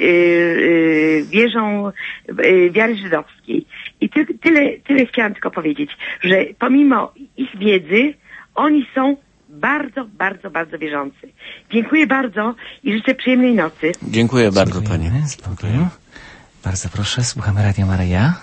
wierzą wiary żydowskiej. I tyle chciałam tylko powiedzieć, że pomimo ich wiedzy, oni są bardzo, bardzo, bardzo wierzący. Dziękuję bardzo i życzę przyjemnej nocy.
Dziękuję bardzo pani.
Bardzo proszę, słuchamy Radio Maryja.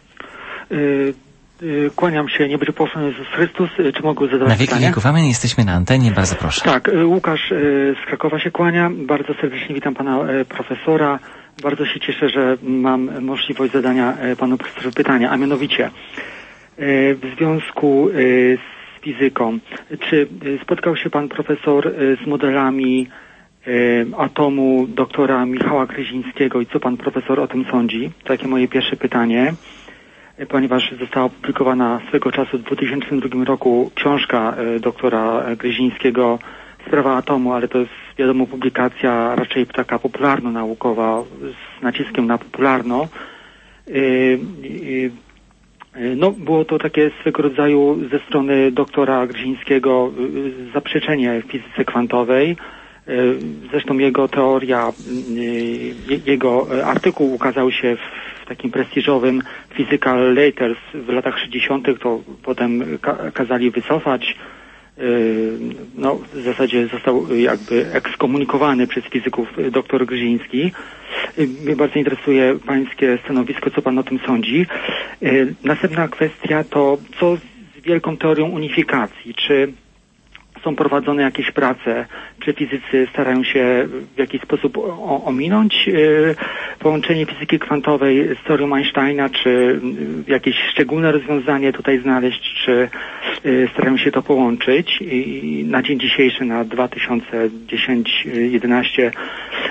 Kłaniam się, nie będzie pochwalony Jezus Chrystus. Czy mogę zadać
na wieki wieków, amen, jesteśmy na antenie, bardzo proszę.
Tak, Łukasz z Krakowa się kłania. Bardzo serdecznie witam pana profesora. Bardzo się cieszę, że mam możliwość zadania panu profesorowi pytania, a mianowicie w związku z fizyką, czy spotkał się pan profesor z modelami atomu doktora Michała Gryzińskiego i co pan profesor o tym sądzi? Takie moje pierwsze pytanie. Ponieważ została opublikowana swego czasu w 2002 roku książka doktora Gryzińskiego Sprawa atomu, ale to jest wiadomo publikacja raczej taka popularno-naukowa z naciskiem na popularno. No, było to takie swego rodzaju ze strony doktora Gryzińskiego zaprzeczenie w fizyce kwantowej. Zresztą jego teoria, jego artykuł ukazał się w takim prestiżowym Physical Letters w latach 60. To potem kazali wycofać. No, w zasadzie został jakby ekskomunikowany przez fizyków dr Gryziński. Mnie bardzo interesuje pańskie stanowisko, co pan o tym sądzi. Następna kwestia to, co z wielką teorią unifikacji? Czy są prowadzone jakieś prace, czy fizycy starają się w jakiś sposób ominąć połączenie fizyki kwantowej z teorią Einsteina, czy jakieś szczególne rozwiązanie tutaj znaleźć, czy starają się to połączyć i na dzień dzisiejszy, na 2010-11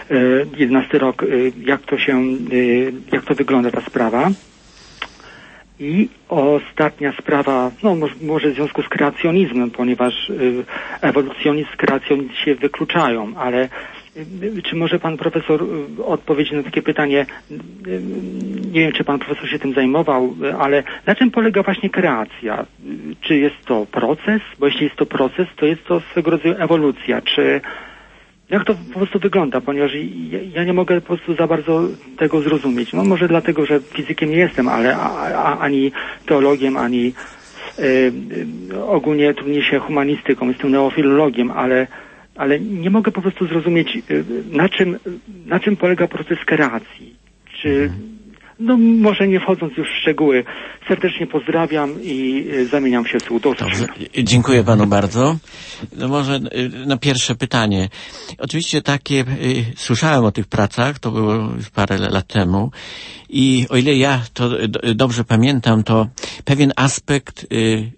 rok, jak to wygląda ta sprawa. I ostatnia sprawa, no może w związku z kreacjonizmem, ponieważ ewolucjonizm z kreacjonizm się wykluczają, ale czy może pan profesor odpowiedzieć na takie pytanie, nie wiem, czy pan profesor się tym zajmował, ale na czym polega właśnie kreacja? Czy jest to proces? Bo jeśli jest to proces, to jest to swego rodzaju ewolucja. Czy jak to po prostu wygląda? Ponieważ ja nie mogę po prostu za bardzo tego zrozumieć. No może dlatego, że fizykiem nie jestem, ale ani teologiem, ani ogólnie trudnię się humanistyką, jestem neofilologiem, ale nie mogę po prostu zrozumieć, na czym polega proces kreacji. Czy, no może nie wchodząc już w szczegóły, serdecznie pozdrawiam i zamieniam się w słuch.
Dobrze, dziękuję panu bardzo. No może na pierwsze pytanie. Oczywiście takie, słyszałem o tych pracach, to było już parę lat temu i o ile ja to dobrze pamiętam, to pewien aspekt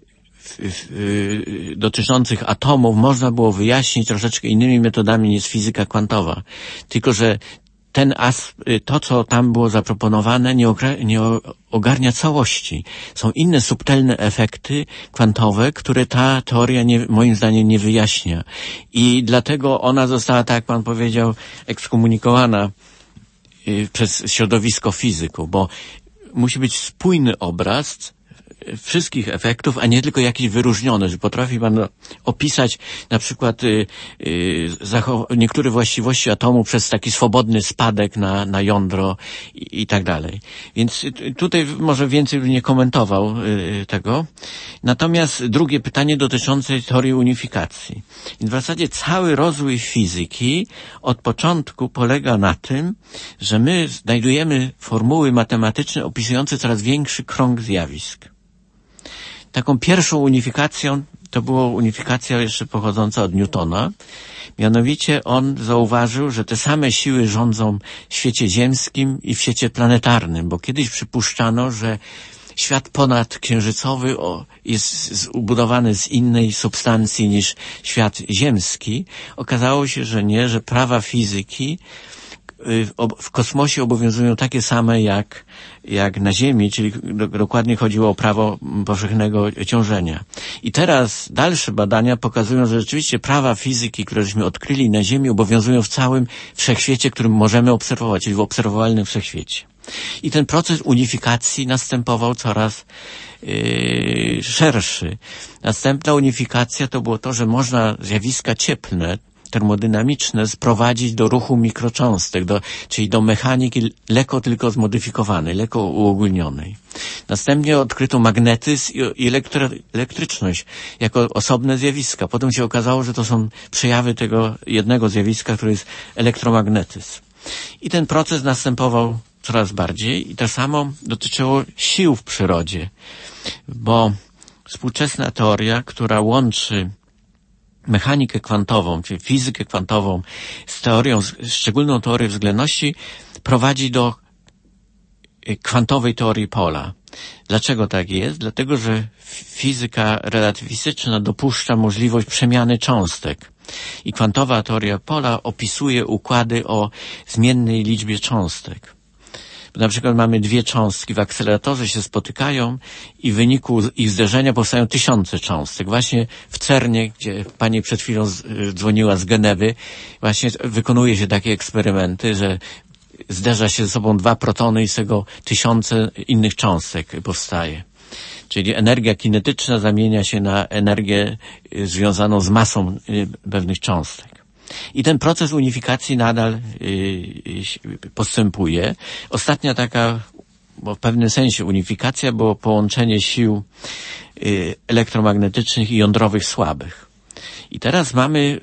dotyczących atomów można było wyjaśnić troszeczkę innymi metodami niż fizyka kwantowa. Tylko że to, co tam było zaproponowane, nie ogarnia całości. Są inne subtelne efekty kwantowe, które ta teoria moim zdaniem nie wyjaśnia. I dlatego ona została, tak jak pan powiedział, ekskomunikowana przez środowisko fizyków, bo musi być spójny obraz wszystkich efektów, a nie tylko jakiś wyróżniony, że potrafi pan opisać na przykład niektóre właściwości atomu przez taki swobodny spadek na jądro i tak dalej. Więc tutaj może więcej bym nie komentował tego. Natomiast drugie pytanie dotyczące teorii unifikacji. W zasadzie cały rozwój fizyki od początku polega na tym, że my znajdujemy formuły matematyczne opisujące coraz większy krąg zjawisk. Taką pierwszą unifikacją to była unifikacja jeszcze pochodząca od Newtona. Mianowicie on zauważył, że te same siły rządzą w świecie ziemskim i w świecie planetarnym, bo kiedyś przypuszczano, że świat ponadksiężycowy jest zbudowany z innej substancji niż świat ziemski. Okazało się, że nie, że prawa fizyki w kosmosie obowiązują takie same jak na Ziemi, czyli dokładnie chodziło o prawo powszechnego ciążenia. I teraz dalsze badania pokazują, że rzeczywiście prawa fizyki, które żeśmy odkryli na Ziemi, obowiązują w całym wszechświecie, którym możemy obserwować, czyli w obserwowalnym wszechświecie. I ten proces unifikacji następował coraz szerszy. Następna unifikacja to było to, że można zjawiska cieplne, termodynamiczne sprowadzić do ruchu mikrocząstek, czyli do mechaniki lekko tylko zmodyfikowanej, lekko uogólnionej. Następnie odkryto magnetyzm i elektryczność jako osobne zjawiska. Potem się okazało, że to są przejawy tego jednego zjawiska, które jest elektromagnetyzm. I ten proces następował coraz bardziej i to samo dotyczyło sił w przyrodzie, bo współczesna teoria, która łączy mechanikę kwantową, czyli fizykę kwantową z teorią, szczególną teorią względności, prowadzi do kwantowej teorii pola. Dlaczego tak jest? Dlatego, że fizyka relatywistyczna dopuszcza możliwość przemiany cząstek. I kwantowa teoria pola opisuje układy o zmiennej liczbie cząstek. Na przykład mamy dwie cząstki w akceleratorze się spotykają i w wyniku ich zderzenia powstają tysiące cząstek. Właśnie w CERNie, gdzie pani przed chwilą dzwoniła z Genewy, właśnie wykonuje się takie eksperymenty, że zderza się ze sobą dwa protony i z tego tysiące innych cząstek powstaje. Czyli energia kinetyczna zamienia się na energię związaną z masą pewnych cząstek. I ten proces unifikacji nadal postępuje. Ostatnia taka, bo w pewnym sensie unifikacja, było połączenie sił elektromagnetycznych i jądrowych słabych. I teraz mamy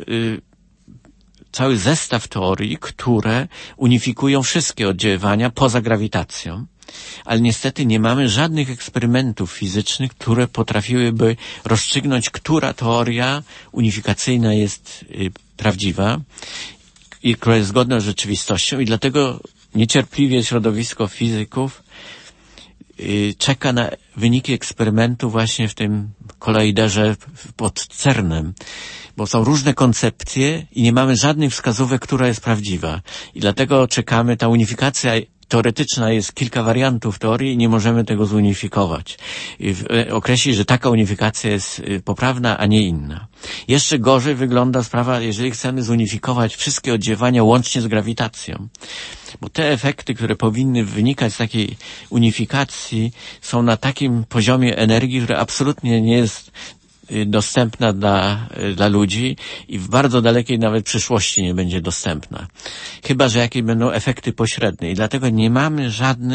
cały zestaw teorii, które unifikują wszystkie oddziaływania poza grawitacją. Ale niestety nie mamy żadnych eksperymentów fizycznych, które potrafiłyby rozstrzygnąć, która teoria unifikacyjna jest prawdziwa i która jest zgodna z rzeczywistością i dlatego niecierpliwie środowisko fizyków czeka na wyniki eksperymentu właśnie w tym kolaiderze pod CERNem, bo są różne koncepcje i nie mamy żadnych wskazówek, która jest prawdziwa. I dlatego czekamy, ta unifikacja teoretyczna jest kilka wariantów teorii i nie możemy tego zunifikować. I określić, że taka unifikacja jest poprawna, a nie inna. Jeszcze gorzej wygląda sprawa, jeżeli chcemy zunifikować wszystkie oddziaływania łącznie z grawitacją. Bo te efekty, które powinny wynikać z takiej unifikacji, są na takim poziomie energii, który absolutnie nie jest dostępna dla ludzi i w bardzo dalekiej nawet przyszłości nie będzie dostępna. Chyba że jakieś będą efekty pośrednie. I dlatego nie mamy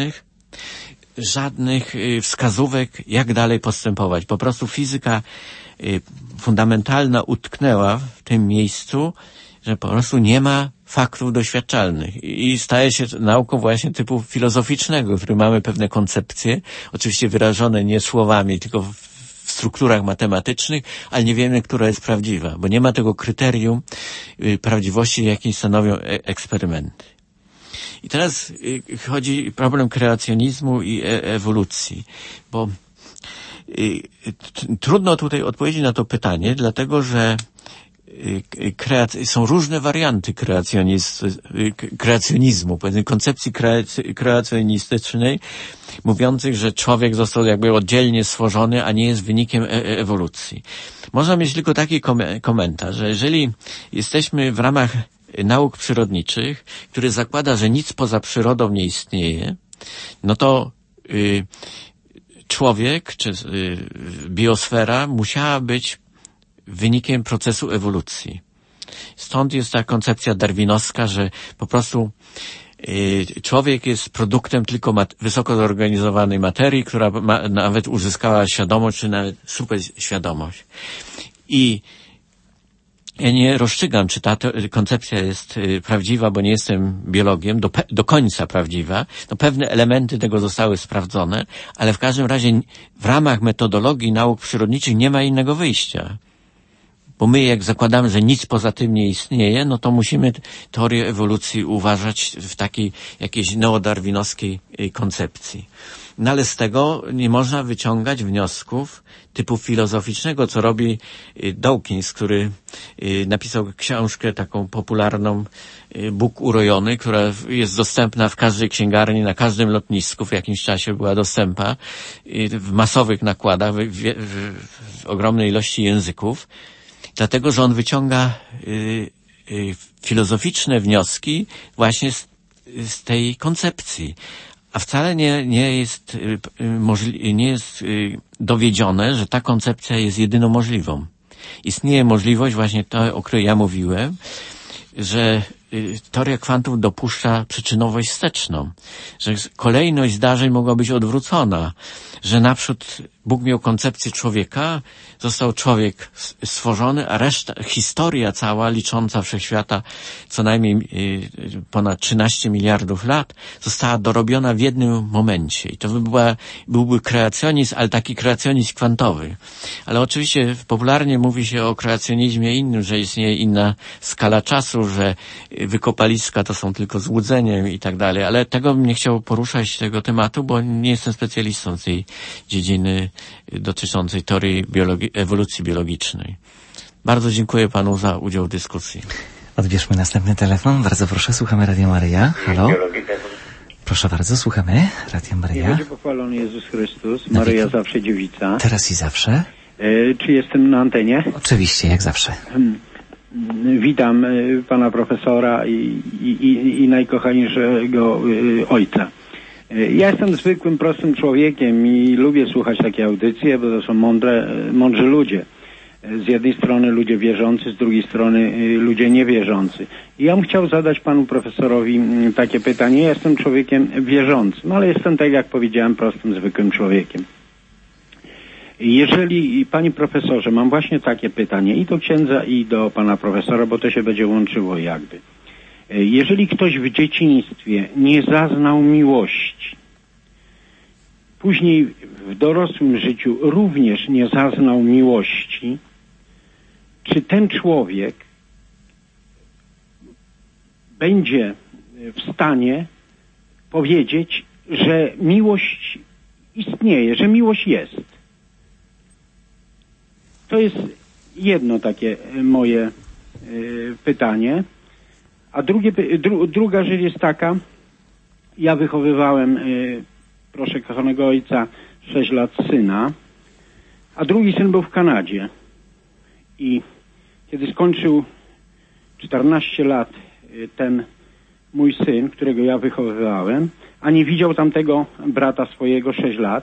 żadnych wskazówek, jak dalej postępować. Po prostu fizyka fundamentalna utknęła w tym miejscu, że po prostu nie ma faktów doświadczalnych i staje się nauką właśnie typu filozoficznego, w którym mamy pewne koncepcje, oczywiście wyrażone nie słowami, tylko w strukturach matematycznych, ale nie wiemy, która jest prawdziwa, bo nie ma tego kryterium prawdziwości, jakie stanowią eksperymenty. I teraz chodzi problem kreacjonizmu i ewolucji, bo trudno tutaj odpowiedzieć na to pytanie, dlatego że są różne warianty kreacjonizmu, powiedzmy koncepcji kreacjonistycznej, mówiących, że człowiek został jakby oddzielnie stworzony, a nie jest wynikiem ewolucji. Można mieć tylko taki komentarz, że jeżeli jesteśmy w ramach nauk przyrodniczych, który zakłada, że nic poza przyrodą nie istnieje, no to człowiek czy biosfera musiała być wynikiem procesu ewolucji. Stąd jest ta koncepcja darwinowska, że po prostu człowiek jest produktem tylko wysoko zorganizowanej materii, która nawet uzyskała świadomość, czy nawet superświadomość. I ja nie rozstrzygam, czy ta koncepcja jest prawdziwa, bo nie jestem biologiem, do końca prawdziwa. No, pewne elementy tego zostały sprawdzone, ale w każdym razie w ramach metodologii nauk przyrodniczych nie ma innego wyjścia. Bo my jak zakładamy, że nic poza tym nie istnieje, no to musimy teorię ewolucji uważać w takiej jakiejś neodarwinowskiej koncepcji. No ale z tego nie można wyciągać wniosków typu filozoficznego, co robi Dawkins, który napisał książkę taką popularną Bóg urojony, która jest dostępna w każdej księgarni, na każdym lotnisku w jakimś czasie była dostępna w masowych nakładach, w ogromnej ilości języków. Dlatego, że on wyciąga filozoficzne wnioski właśnie z tej koncepcji. A wcale nie jest dowiedzione, że ta koncepcja jest jedyną możliwą. Istnieje możliwość właśnie to, o której ja mówiłem, że teoria kwantów dopuszcza przyczynowość wsteczną, że kolejność zdarzeń mogła być odwrócona, że naprzód Bóg miał koncepcję człowieka, został człowiek stworzony, a reszta, historia cała licząca wszechświata co najmniej ponad 13 miliardów lat została dorobiona w jednym momencie. I to byłby kreacjonizm, ale taki kreacjonizm kwantowy. Ale oczywiście popularnie mówi się o kreacjonizmie innym, że istnieje inna skala czasu, że wykopaliska to są tylko złudzeniem i tak dalej. Ale tego bym nie chciał poruszać, tego tematu, bo nie jestem specjalistą z tej dziedziny dotyczącej teorii ewolucji biologicznej. Bardzo dziękuję panu za udział w dyskusji.
Odbierzmy następny telefon. Bardzo proszę, słuchamy Radio Maryja. Halo? Proszę bardzo, słuchamy Radio Maryja.
Niech będzie pochwalony Jezus Chrystus, Maryja zawsze dziewica.
Teraz i zawsze.
Czy jestem na antenie?
Oczywiście, jak zawsze.
Witam pana profesora i najkochańszego ojca. Ja jestem zwykłym, prostym człowiekiem i lubię słuchać takie audycje, bo to są mądrzy ludzie. Z jednej strony ludzie wierzący, z drugiej strony ludzie niewierzący. I ja bym chciał zadać panu profesorowi takie pytanie. Ja jestem człowiekiem wierzącym, ale jestem, tak jak powiedziałem, prostym, zwykłym człowiekiem. Jeżeli, panie profesorze, mam właśnie takie pytanie i do księdza, i do pana profesora, bo to się będzie łączyło jakby. Jeżeli ktoś w dzieciństwie nie zaznał miłości, później w dorosłym życiu również nie zaznał miłości, czy ten człowiek będzie w stanie powiedzieć, że miłość istnieje, że miłość jest? To jest jedno takie moje pytanie. A druga rzecz jest taka, ja wychowywałem, proszę kochanego ojca, 6 lat syna, a drugi syn był w Kanadzie. I kiedy skończył 14 lat ten mój syn, którego ja wychowywałem, a nie widział tamtego brata swojego 6 lat.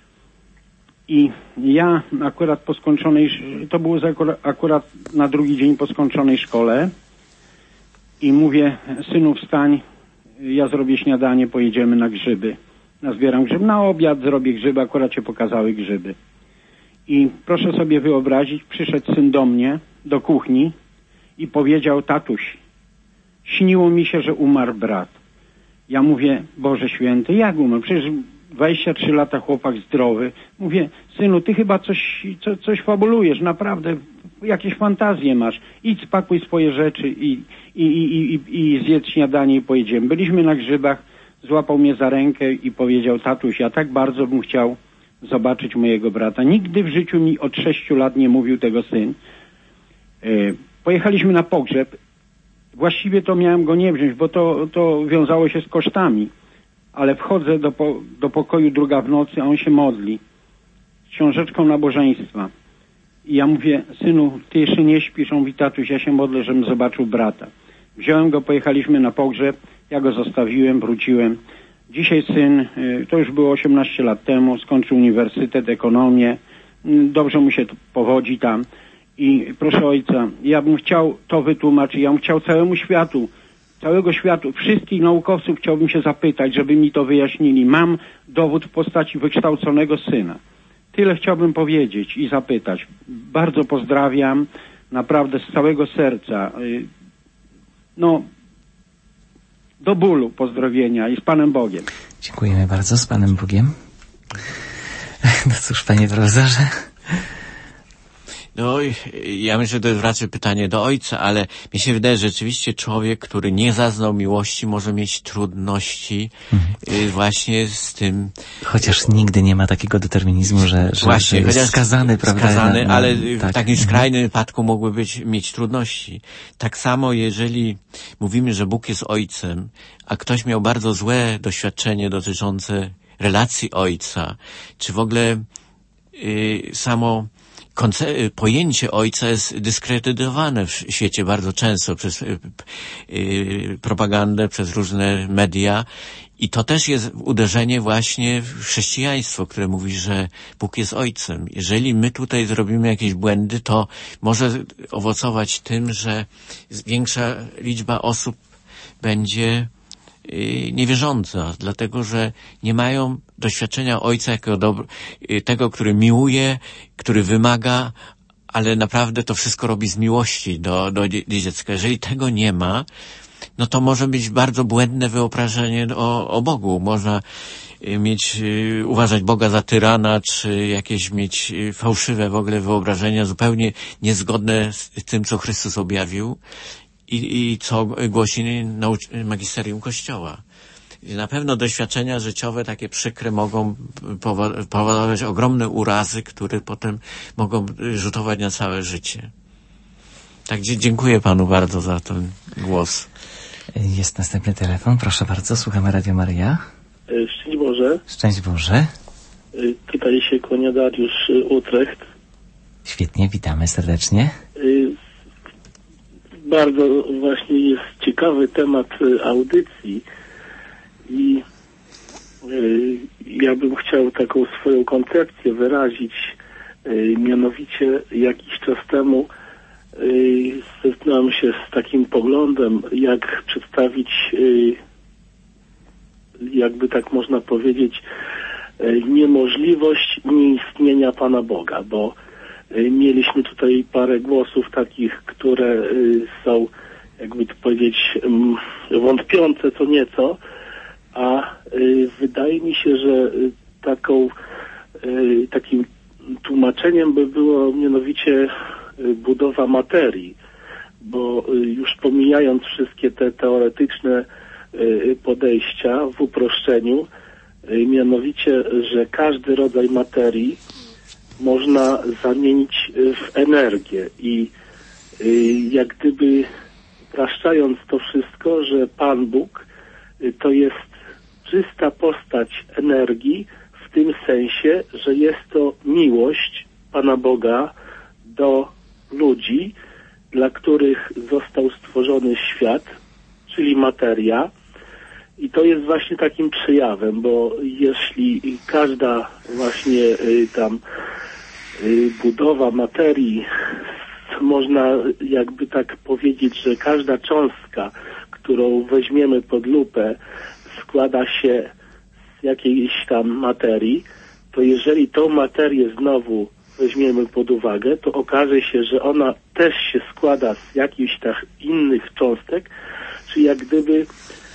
I ja akurat po skończonej, to było akurat na drugi dzień po skończonej szkole, i mówię: synu, wstań, ja zrobię śniadanie, pojedziemy na grzyby. Nazbieram grzyby, na obiad zrobię grzyby, akurat się pokazały grzyby. I proszę sobie wyobrazić, przyszedł syn do mnie, do kuchni i powiedział: tatuś, śniło mi się, że umarł brat. Ja mówię: Boże święty, jak umarł? Przecież 23 lata chłopak zdrowy. Mówię: synu, ty chyba coś fabulujesz, naprawdę, jakieś fantazje masz. Idź, spakuj swoje rzeczy i zjedz śniadanie i pojedziemy. Byliśmy na grzybach, złapał mnie za rękę i powiedział: tatuś, ja tak bardzo bym chciał zobaczyć mojego brata. Nigdy w życiu mi od 6 lat nie mówił tego syn. Pojechaliśmy na pogrzeb. Właściwie to miałem go nie wziąć, bo to wiązało się z kosztami. Ale wchodzę do pokoju 2 w nocy, a on się modli z książeczką nabożeństwa. I ja mówię: synu, ty jeszcze nie śpisz? On mówi: tatuś, ja się modlę, żebym zobaczył brata. Wziąłem go, pojechaliśmy na pogrzeb, ja go zostawiłem, wróciłem. Dzisiaj syn, to już było 18 lat temu, skończył uniwersytet, ekonomię, dobrze mu się powodzi tam. I proszę ojca, ja bym chciał to wytłumaczyć, ja bym chciał całego światu, wszystkich naukowców chciałbym się zapytać, żeby mi to wyjaśnili. Mam dowód w postaci wykształconego syna. Tyle chciałbym powiedzieć i zapytać. Bardzo pozdrawiam, naprawdę z całego serca. No, do bólu pozdrowienia i z Panem Bogiem.
Dziękujemy bardzo, z Panem Bogiem. No cóż, panie profesorze.
No, ja myślę, że to jest raczej pytanie do ojca, ale mi się wydaje, że rzeczywiście człowiek, który nie zaznał miłości, może mieć trudności właśnie z tym.
Chociaż nigdy nie ma takiego determinizmu, że jest skazany, prawda?
Skazany, ale tak. W takim skrajnym wypadku mógłby mieć trudności. Tak samo, jeżeli mówimy, że Bóg jest ojcem, a ktoś miał bardzo złe doświadczenie dotyczące relacji ojca, czy w ogóle samo pojęcie ojca jest dyskredytowane w świecie bardzo często przez propagandę, przez różne media, i to też jest uderzenie właśnie w chrześcijaństwo, które mówi, że Bóg jest ojcem. Jeżeli my tutaj zrobimy jakieś błędy, to może owocować tym, że większa liczba osób będzie niewierząca, dlatego że nie mają doświadczenia ojca jako tego, który miłuje, który wymaga, ale naprawdę to wszystko robi z miłości do dziecka. Jeżeli tego nie ma, no to może być bardzo błędne wyobrażenie o Bogu. Można uważać Boga za tyrana, czy jakieś mieć fałszywe w ogóle wyobrażenia, zupełnie niezgodne z tym, co Chrystus objawił i co głosi magisterium Kościoła. Na pewno doświadczenia życiowe takie przykre mogą powodować ogromne urazy, które potem mogą rzutować na całe życie. Tak, dziękuję panu bardzo za ten głos.
Jest następny telefon, proszę bardzo, słuchamy Radio Maryja.
Szczęść Boże.
Szczęść Boże.
Tutaj się kłania Dariusz, Utrecht.
Świetnie, witamy serdecznie.
Bardzo właśnie jest ciekawy temat audycji i ja bym chciał taką swoją koncepcję wyrazić. Mianowicie jakiś czas temu zetknąłem się z takim poglądem, jak przedstawić, jakby tak można powiedzieć, niemożliwość nieistnienia Pana Boga, bo mieliśmy tutaj parę głosów takich, które są, jakby to powiedzieć, wątpiące co nieco, a wydaje mi się, że takim tłumaczeniem by było mianowicie budowa materii, bo już pomijając wszystkie te teoretyczne podejścia w uproszczeniu, mianowicie, że każdy rodzaj materii można zamienić w energię i jak gdyby upraszczając to wszystko, że Pan Bóg to jest czysta postać energii w tym sensie, że jest to miłość Pana Boga do ludzi, dla których został stworzony świat, czyli materia. I to jest właśnie takim przejawem, bo jeśli każda właśnie budowa materii, można jakby tak powiedzieć, że każda cząstka, którą weźmiemy pod lupę, składa się z jakiejś tam materii, to jeżeli tą materię znowu weźmiemy pod uwagę, to okaże się, że ona też się składa z jakichś tak innych cząstek, czyli jak gdyby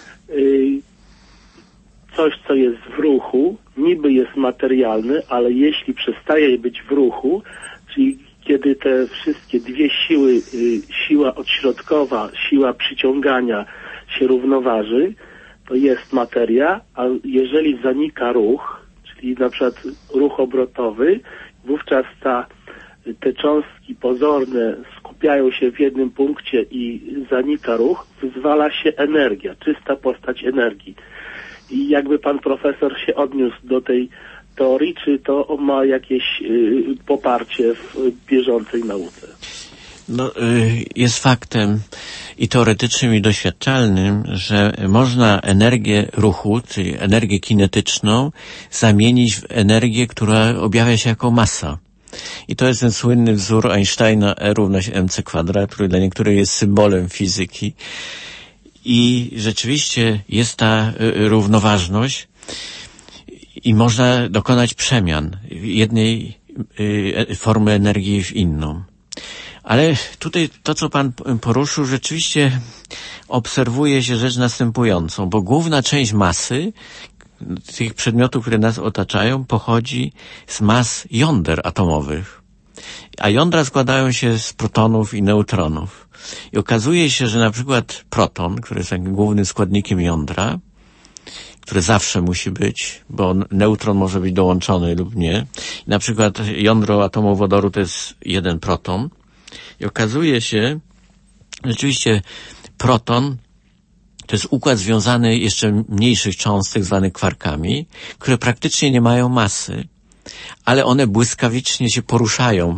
coś, co jest w ruchu, niby jest materialne, ale jeśli przestaje być w ruchu, czyli kiedy te wszystkie dwie siły, siła odśrodkowa, siła przyciągania się równoważy, to jest materia, a jeżeli zanika ruch, czyli na przykład ruch obrotowy, wówczas te cząstki pozorne skupiają się w jednym punkcie i zanika ruch, wyzwala się energia, czysta postać energii. I jakby pan profesor się odniósł do tej teorii, czy to ma jakieś poparcie w bieżącej nauce?
No, jest faktem i teoretycznym, i doświadczalnym, że można energię ruchu, czyli energię kinetyczną, zamienić w energię, która objawia się jako masa. I to jest ten słynny wzór Einsteina E równa się mc kwadrat, który dla niektórych jest symbolem fizyki. I rzeczywiście jest ta równoważność i można dokonać przemian jednej formy energii w inną. Ale tutaj to, co pan poruszył, rzeczywiście obserwuje się rzecz następującą, bo główna część masy tych przedmiotów, które nas otaczają, pochodzi z mas jąder atomowych. A jądra składają się z protonów i neutronów. I okazuje się, że na przykład proton, który jest takim głównym składnikiem jądra, który zawsze musi być, bo neutron może być dołączony lub nie. I na przykład jądro atomu wodoru to jest jeden proton. I okazuje się, że rzeczywiście proton to jest układ związany jeszcze mniejszych cząstek zwanych kwarkami, które praktycznie nie mają masy, ale one błyskawicznie się poruszają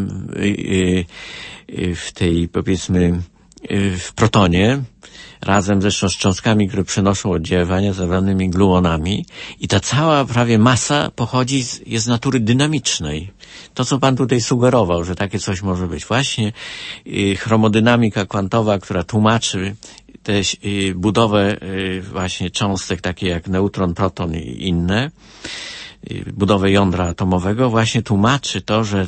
w tej, powiedzmy, w protonie, razem zresztą z cząstkami, które przenoszą oddziaływania zwanymi gluonami, i ta cała prawie masa jest z natury dynamicznej. To, co pan tutaj sugerował, że takie coś może być. Właśnie chromodynamika kwantowa, która tłumaczy tę budowę właśnie cząstek, takie jak neutron, proton i inne, budowę jądra atomowego, właśnie tłumaczy to, że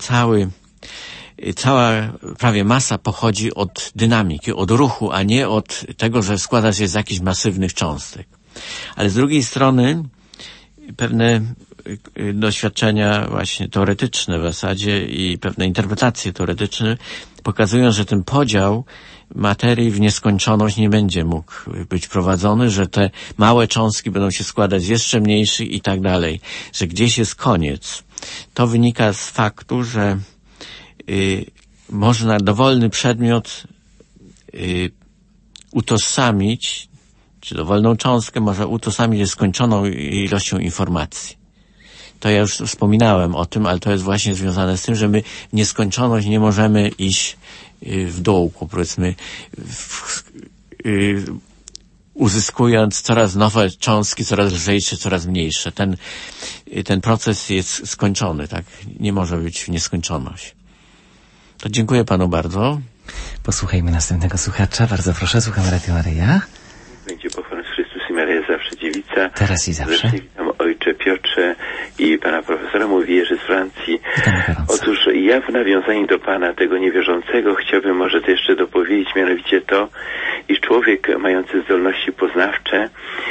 cała prawie masa pochodzi od dynamiki, od ruchu, a nie od tego, że składa się z jakichś masywnych cząstek. Ale z drugiej strony pewne doświadczenia właśnie teoretyczne w zasadzie i pewne interpretacje teoretyczne pokazują, że ten podział materii w nieskończoność nie będzie mógł być prowadzony, że te małe cząstki będą się składać z jeszcze mniejszych i tak dalej, że gdzieś jest koniec. To wynika z faktu, że można dowolny przedmiot utożsamić, czy dowolną cząstkę można utożsamić ze skończoną ilością informacji. To ja już wspominałem o tym, ale to jest właśnie związane z tym, że my w nieskończoność nie możemy iść w dółku, powiedzmy, uzyskując coraz nowe cząstki, coraz lżejsze, coraz mniejsze. Ten proces jest skończony, tak? Nie może być w nieskończoność. To dziękuję panu bardzo.
Posłuchajmy następnego słuchacza. Bardzo proszę, słucham Radio Maryja.
Będzie pochwalony Chrystus i Maryja zawsze dziewica.
Teraz i zawsze.
Witam ojcze Piotrze i pana profesora, mówi Jerzy z Francji. Otóż ja w nawiązaniu do pana tego niewierzącego chciałbym może to jeszcze dopowiedzieć, mianowicie to, iż człowiek mający zdolności poznawcze,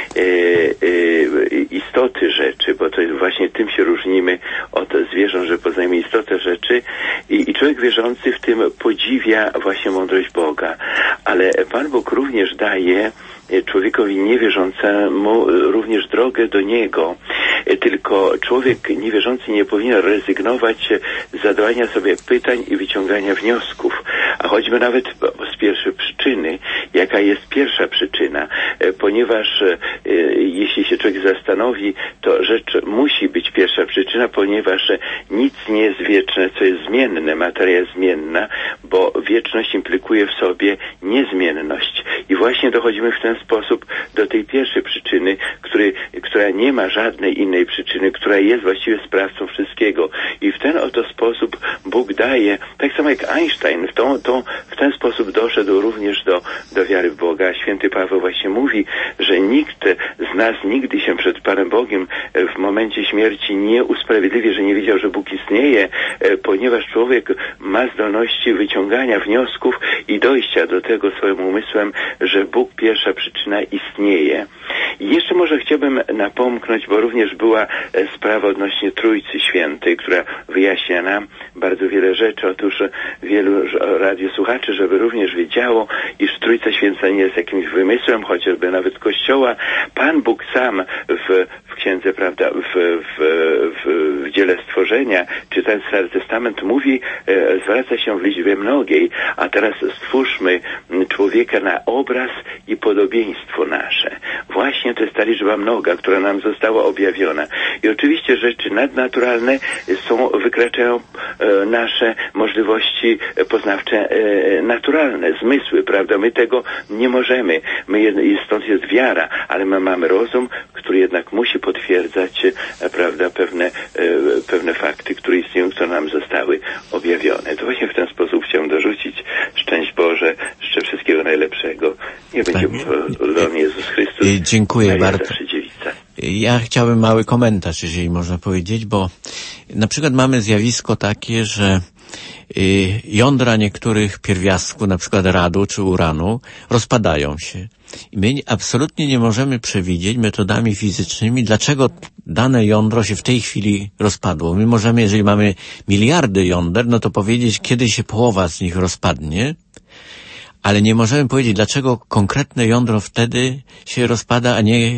istoty rzeczy, bo to jest właśnie tym się różnimy od zwierząt, że poznajemy istotę rzeczy i człowiek wierzący w tym podziwia właśnie mądrość Boga. Ale Pan Bóg również daje człowiekowi niewierzącemu również drogę do Niego. Tylko człowiek niewierzący nie powinien rezygnować z zadawania sobie pytań i wyciągania wniosków. A choćby nawet z pierwszej przyczyny, jaka jest pierwsza przyczyna, ponieważ jeśli się człowiek zastanowi, to rzecz musi być pierwsza przyczyna, ponieważ nic nie jest wieczne, co jest zmienne, materia jest zmienna, bo wieczność implikuje w sobie niezmienność. I właśnie dochodzimy w ten sposób do tej pierwszej przyczyny, która nie ma żadnej innej przyczyny, która jest właściwie sprawcą wszystkiego. I w ten oto sposób Bóg daje, tak samo jak Einstein, w ten sposób doszedł również do wiary w Boga. Święty Paweł właśnie mówi, że nikt z nas nigdy się przed Panem Bogiem w momencie śmierci nie usprawiedliwi, że nie wiedział, że Bóg istnieje, ponieważ człowiek ma zdolności wyciągania wniosków i dojścia do tego swoim umysłem, że Bóg, pierwsza przyczyna, istnieje. I jeszcze może chciałbym napomknąć, bo również była sprawa odnośnie Trójcy Świętej, która wyjaśnia nam bardzo wiele rzeczy. Otóż wielu radiosłuchaczy, żeby również wiedziało, iż Trójca Święta nie jest jakimś wymysłem, chociażby nawet Kościoła. Pan Bóg sam w księdze, prawda, w dziele stworzenia, czytając Stary Testament, mówi, zwraca się w liczbie mnogiej, a teraz stwórzmy człowieka na obraz i podobieństwo nasze. Właśnie to jest ta liczba mnoga, która nam została objawiona. I oczywiście rzeczy nadnaturalne wykraczają nasze możliwości poznawcze naturalne, zmysły, prawda? My tego nie możemy. Stąd jest wiara, ale my mamy rozum, który jednak musi potwierdzać, prawda, pewne fakty, które istnieją, które nam zostały objawione. To właśnie w ten sposób chciałem dorzucić. Szczęść Boże, życzę wszystkiego najlepszego. Nie będzie chwalony Jezus Chrystus.
Dziękuję bardzo.
Zawsze dziewica.
Ja chciałbym mały komentarz, jeżeli można powiedzieć, bo na przykład mamy zjawisko takie, że jądra niektórych pierwiastków, na przykład radu czy uranu, rozpadają się. I my absolutnie nie możemy przewidzieć metodami fizycznymi, dlaczego dane jądro się w tej chwili rozpadło. My możemy, jeżeli mamy miliardy jąder, no to powiedzieć, kiedy się połowa z nich rozpadnie, ale nie możemy powiedzieć, dlaczego konkretne jądro wtedy się rozpada, a nie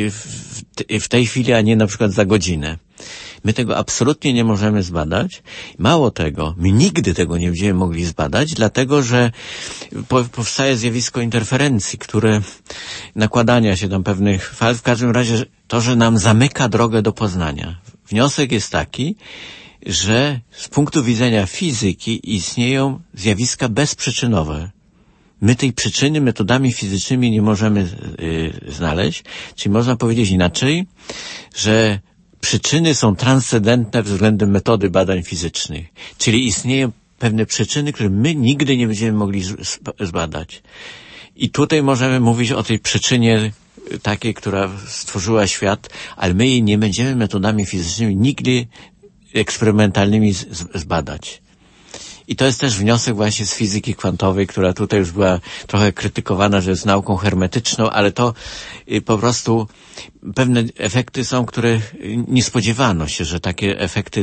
w tej chwili, a nie na przykład za godzinę. My tego absolutnie nie możemy zbadać. Mało tego, my nigdy tego nie będziemy mogli zbadać, dlatego że powstaje zjawisko interferencji, które nakładania się tam pewnych fal. W każdym razie to, że nam zamyka drogę do poznania. Wniosek jest taki, że z punktu widzenia fizyki istnieją zjawiska bezprzyczynowe. My tej przyczyny metodami fizycznymi nie możemy znaleźć, czyli można powiedzieć inaczej, że przyczyny są transcendentne względem metody badań fizycznych, czyli istnieją pewne przyczyny, które my nigdy nie będziemy mogli zbadać. I tutaj możemy mówić o tej przyczynie takiej, która stworzyła świat, ale my jej nie będziemy metodami fizycznymi nigdy eksperymentalnymi zbadać. I to jest też wniosek właśnie z fizyki kwantowej, która tutaj już była trochę krytykowana, że jest nauką hermetyczną, ale to po prostu pewne efekty są, które nie spodziewano się, że takie efekty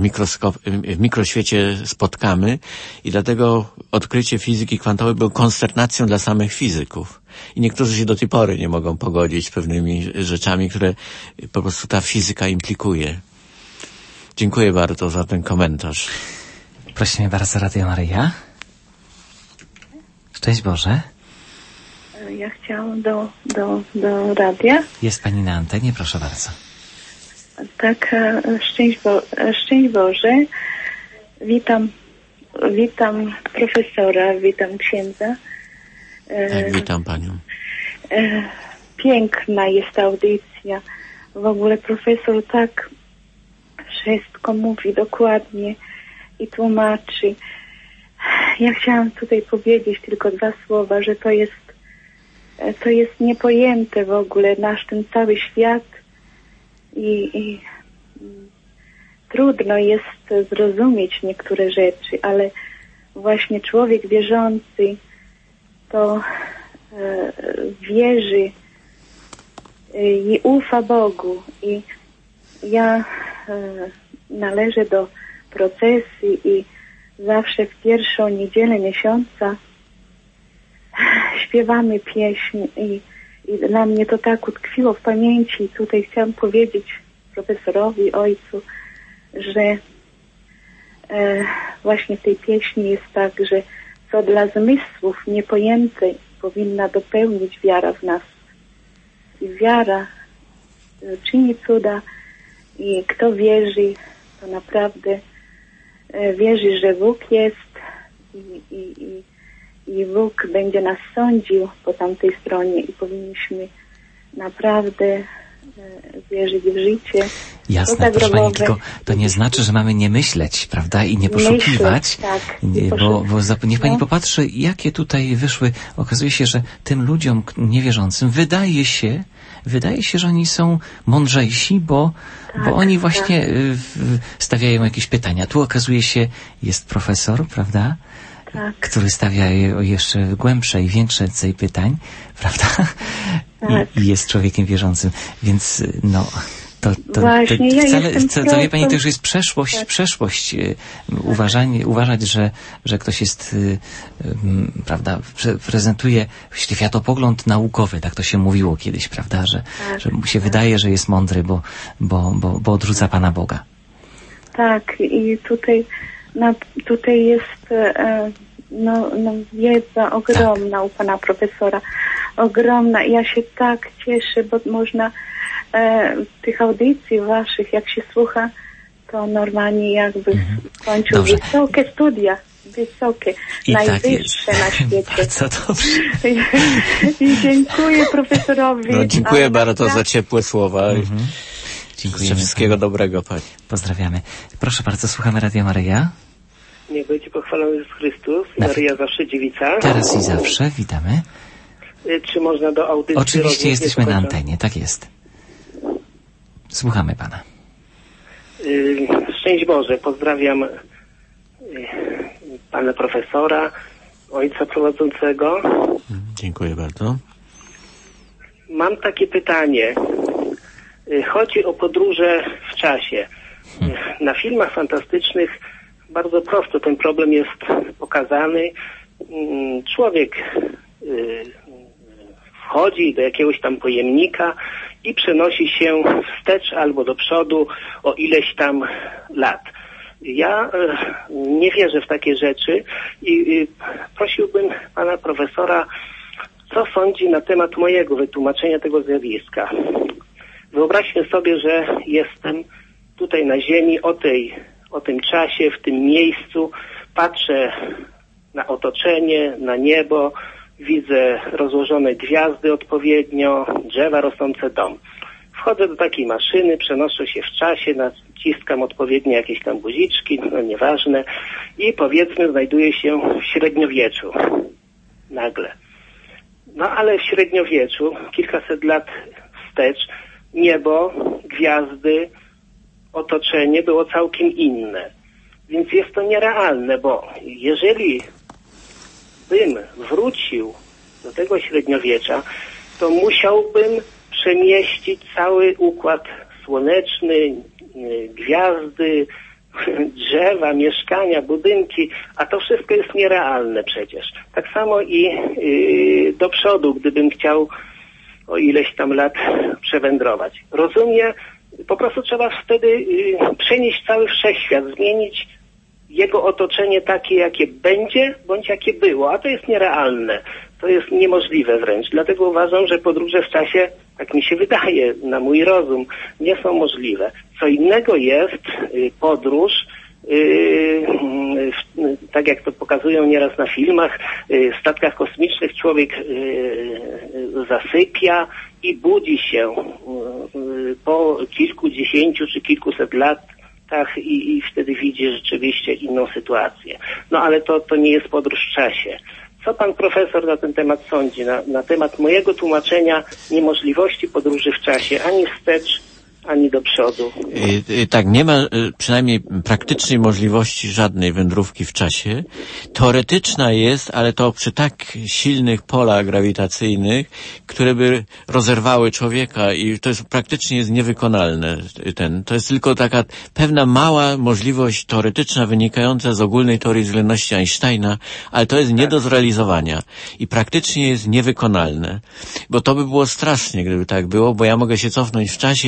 w mikroświecie spotkamy i dlatego odkrycie fizyki kwantowej było konsternacją dla samych fizyków. I niektórzy się do tej pory nie mogą pogodzić z pewnymi rzeczami, które po prostu ta fizyka implikuje. Dziękuję bardzo za ten komentarz.
Prosimy bardzo, Radio Maryja. Szczęść Boże.
Ja chciałam do radia.
Jest Pani na antenie, proszę bardzo.
Tak, szczęść Boże. Witam profesora, witam księdza.
Tak, witam Panią.
Piękna jest audycja. W ogóle profesor tak wszystko mówi dokładnie i tłumaczy. Ja chciałam tutaj powiedzieć tylko 2 słowa, że to jest niepojęte w ogóle nasz ten cały świat i trudno jest zrozumieć niektóre rzeczy, ale właśnie człowiek wierzący to wierzy i ufa Bogu i ja należę do procesji i zawsze w pierwszą niedzielę miesiąca śpiewamy pieśń i dla mnie to tak utkwiło w pamięci i tutaj chciałam powiedzieć profesorowi, ojcu, że właśnie w tej pieśni jest tak, że co dla zmysłów niepojętej powinna dopełnić wiara w nas. I wiara czyni cuda i kto wierzy, to naprawdę wierzy, że Bóg jest i Bóg będzie nas sądził po tamtej stronie i powinniśmy naprawdę wierzyć w życie.
Jasne, proszę Pani, tylko to nie znaczy, że mamy nie myśleć, prawda, i nie poszukiwać,
tak,
bo niech Pani popatrzy, jakie tutaj wyszły. Okazuje się, że tym ludziom niewierzącym wydaje się, że oni są mądrzejsi, bo oni właśnie stawiają jakieś pytania. Tu okazuje się, jest profesor, prawda, który stawia jeszcze głębsze i większe pytań, prawda? I jest człowiekiem wierzącym. Więc
Właśnie,
to wie Pani, to już jest przeszłość. Uważać, że ktoś jest, prawda, prezentuje światopogląd naukowy, tak to się mówiło kiedyś, prawda, że mu się wydaje, że jest mądry, bo odrzuca Pana Boga.
Tak, i tutaj jest wiedza ogromna u Pana Profesora. Ogromna. Ja się tak cieszę, bo można tych audycji waszych, jak się słucha, to normalnie jakby kończył wysokie studia. Wysokie,
i
najwyższe
tak
na świecie.
Bardzo dobrze.
I dziękuję profesorowi.
Dziękuję bardzo za ciepłe słowa.
Dziękuję.
Wszystkiego dobrego, Pani.
Pozdrawiamy. Proszę bardzo, słuchamy Radia Maryja.
Niech będzie pochwalony Jezus Chrystus. Maryja zawsze dziewica.
Teraz i zawsze, witamy.
Czy można do audycji?
Oczywiście jesteśmy na antenie, tak jest. Słuchamy Pana.
Szczęść Boże, pozdrawiam Pana Profesora, ojca prowadzącego.
Dziękuję bardzo.
Mam takie pytanie. Chodzi o podróże w czasie. Na filmach fantastycznych bardzo prosto ten problem jest pokazany. Człowiek wchodzi do jakiegoś tam pojemnika i przenosi się wstecz albo do przodu o ileś tam lat. Ja nie wierzę w takie rzeczy i prosiłbym Pana Profesora, co sądzi na temat mojego wytłumaczenia tego zjawiska. Wyobraźmy sobie, że jestem tutaj na Ziemi o tym czasie, w tym miejscu, patrzę na otoczenie, na niebo, widzę rozłożone gwiazdy odpowiednio, drzewa rosnące, dom. Wchodzę do takiej maszyny, przenoszę się w czasie, naciskam odpowiednie jakieś tam guziczki, nieważne, i powiedzmy znajduję się w średniowieczu. Nagle. Ale w średniowieczu, kilkaset lat wstecz, niebo, gwiazdy, otoczenie było całkiem inne. Więc jest to nierealne, bo jeżeli bym wrócił do tego średniowiecza, to musiałbym przemieścić cały układ słoneczny, gwiazdy, drzewa, mieszkania, budynki, a to wszystko jest nierealne przecież. Tak samo i do przodu, gdybym chciał o ileś tam lat przewędrować. Rozumiem, po prostu trzeba wtedy przenieść cały wszechświat, zmienić jego otoczenie takie, jakie będzie, bądź jakie było, a to jest nierealne. To jest niemożliwe wręcz. Dlatego uważam, że podróże w czasie, tak mi się wydaje, na mój rozum, nie są możliwe. Co innego jest podróż, tak jak to pokazują nieraz na filmach, w statkach kosmicznych człowiek zasypia i budzi się po kilkudziesięciu czy kilkuset latach i wtedy widzi rzeczywiście inną sytuację. Ale to nie jest podróż w czasie. Co pan profesor na ten temat sądzi? Na temat mojego tłumaczenia niemożliwości podróży w czasie, ani wstecz, ani do przodu.
Tak, nie ma przynajmniej praktycznej możliwości żadnej wędrówki w czasie. Teoretyczna jest, ale to przy tak silnych polach grawitacyjnych, które by rozerwały człowieka i to jest praktycznie niewykonalne. To jest tylko taka pewna mała możliwość teoretyczna wynikająca z ogólnej teorii względności Einsteina, ale to jest nie do zrealizowania i praktycznie jest niewykonalne. Bo to by było strasznie, gdyby tak było, bo ja mogę się cofnąć w czasie i zabić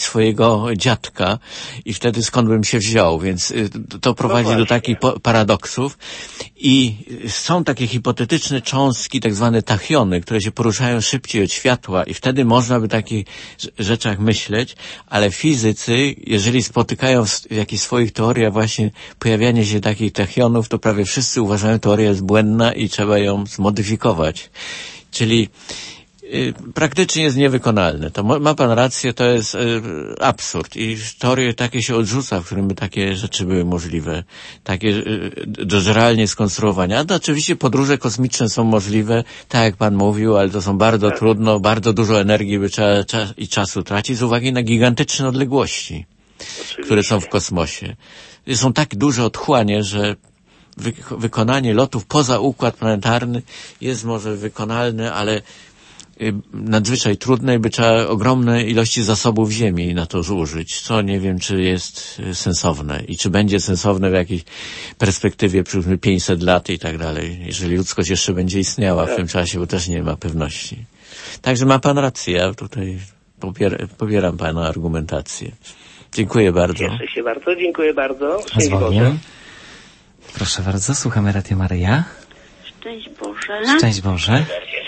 swojego dziadka i wtedy skąd bym się wziął, więc to prowadzi do takich paradoksów. I są takie hipotetyczne cząstki, tak zwane tachiony, które się poruszają szybciej od światła i wtedy można by o takich rzeczach myśleć, ale fizycy, jeżeli spotykają w jakichś swoich teoriach właśnie pojawianie się takich tachionów, to prawie wszyscy uważają, że teoria jest błędna i trzeba ją zmodyfikować. Czyli praktycznie jest niewykonalne. To ma pan rację, to jest absurd i teorie takie się odrzuca, w którym by takie rzeczy były możliwe, takie realnie skonstruowane. A to oczywiście podróże kosmiczne są możliwe, tak jak pan mówił, ale to są bardzo trudno, bardzo dużo energii by trzeba i czasu tracić z uwagi na gigantyczne odległości, które są w kosmosie. Są tak duże otchłanie, że wykonanie lotów poza układ planetarny jest może wykonalne, ale nadzwyczaj trudne i by trzeba ogromne ilości zasobów Ziemi na to zużyć, co nie wiem, czy jest sensowne i czy będzie sensowne w jakiejś perspektywie przy 500 lat i tak dalej, jeżeli ludzkość jeszcze będzie istniała w tym czasie, bo też nie ma pewności. Także ma pan rację, ja tutaj popieram pana argumentację. Dziękuję bardzo.
Cieszę się bardzo, dziękuję bardzo.
Szczęść Boże. Proszę bardzo, słuchamy Radio Maryja.
Szczęść Boże.
Szczęść Boże.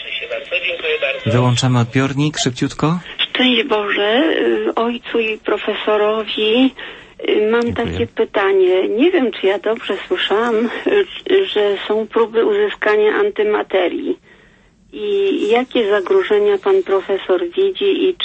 Wyłączamy odbiornik szybciutko.
Szczęść Boże, ojcu i profesorowi. Mam takie pytanie. Nie wiem, czy ja dobrze słyszałam, że są próby uzyskania antymaterii. I jakie zagrożenia pan profesor widzi i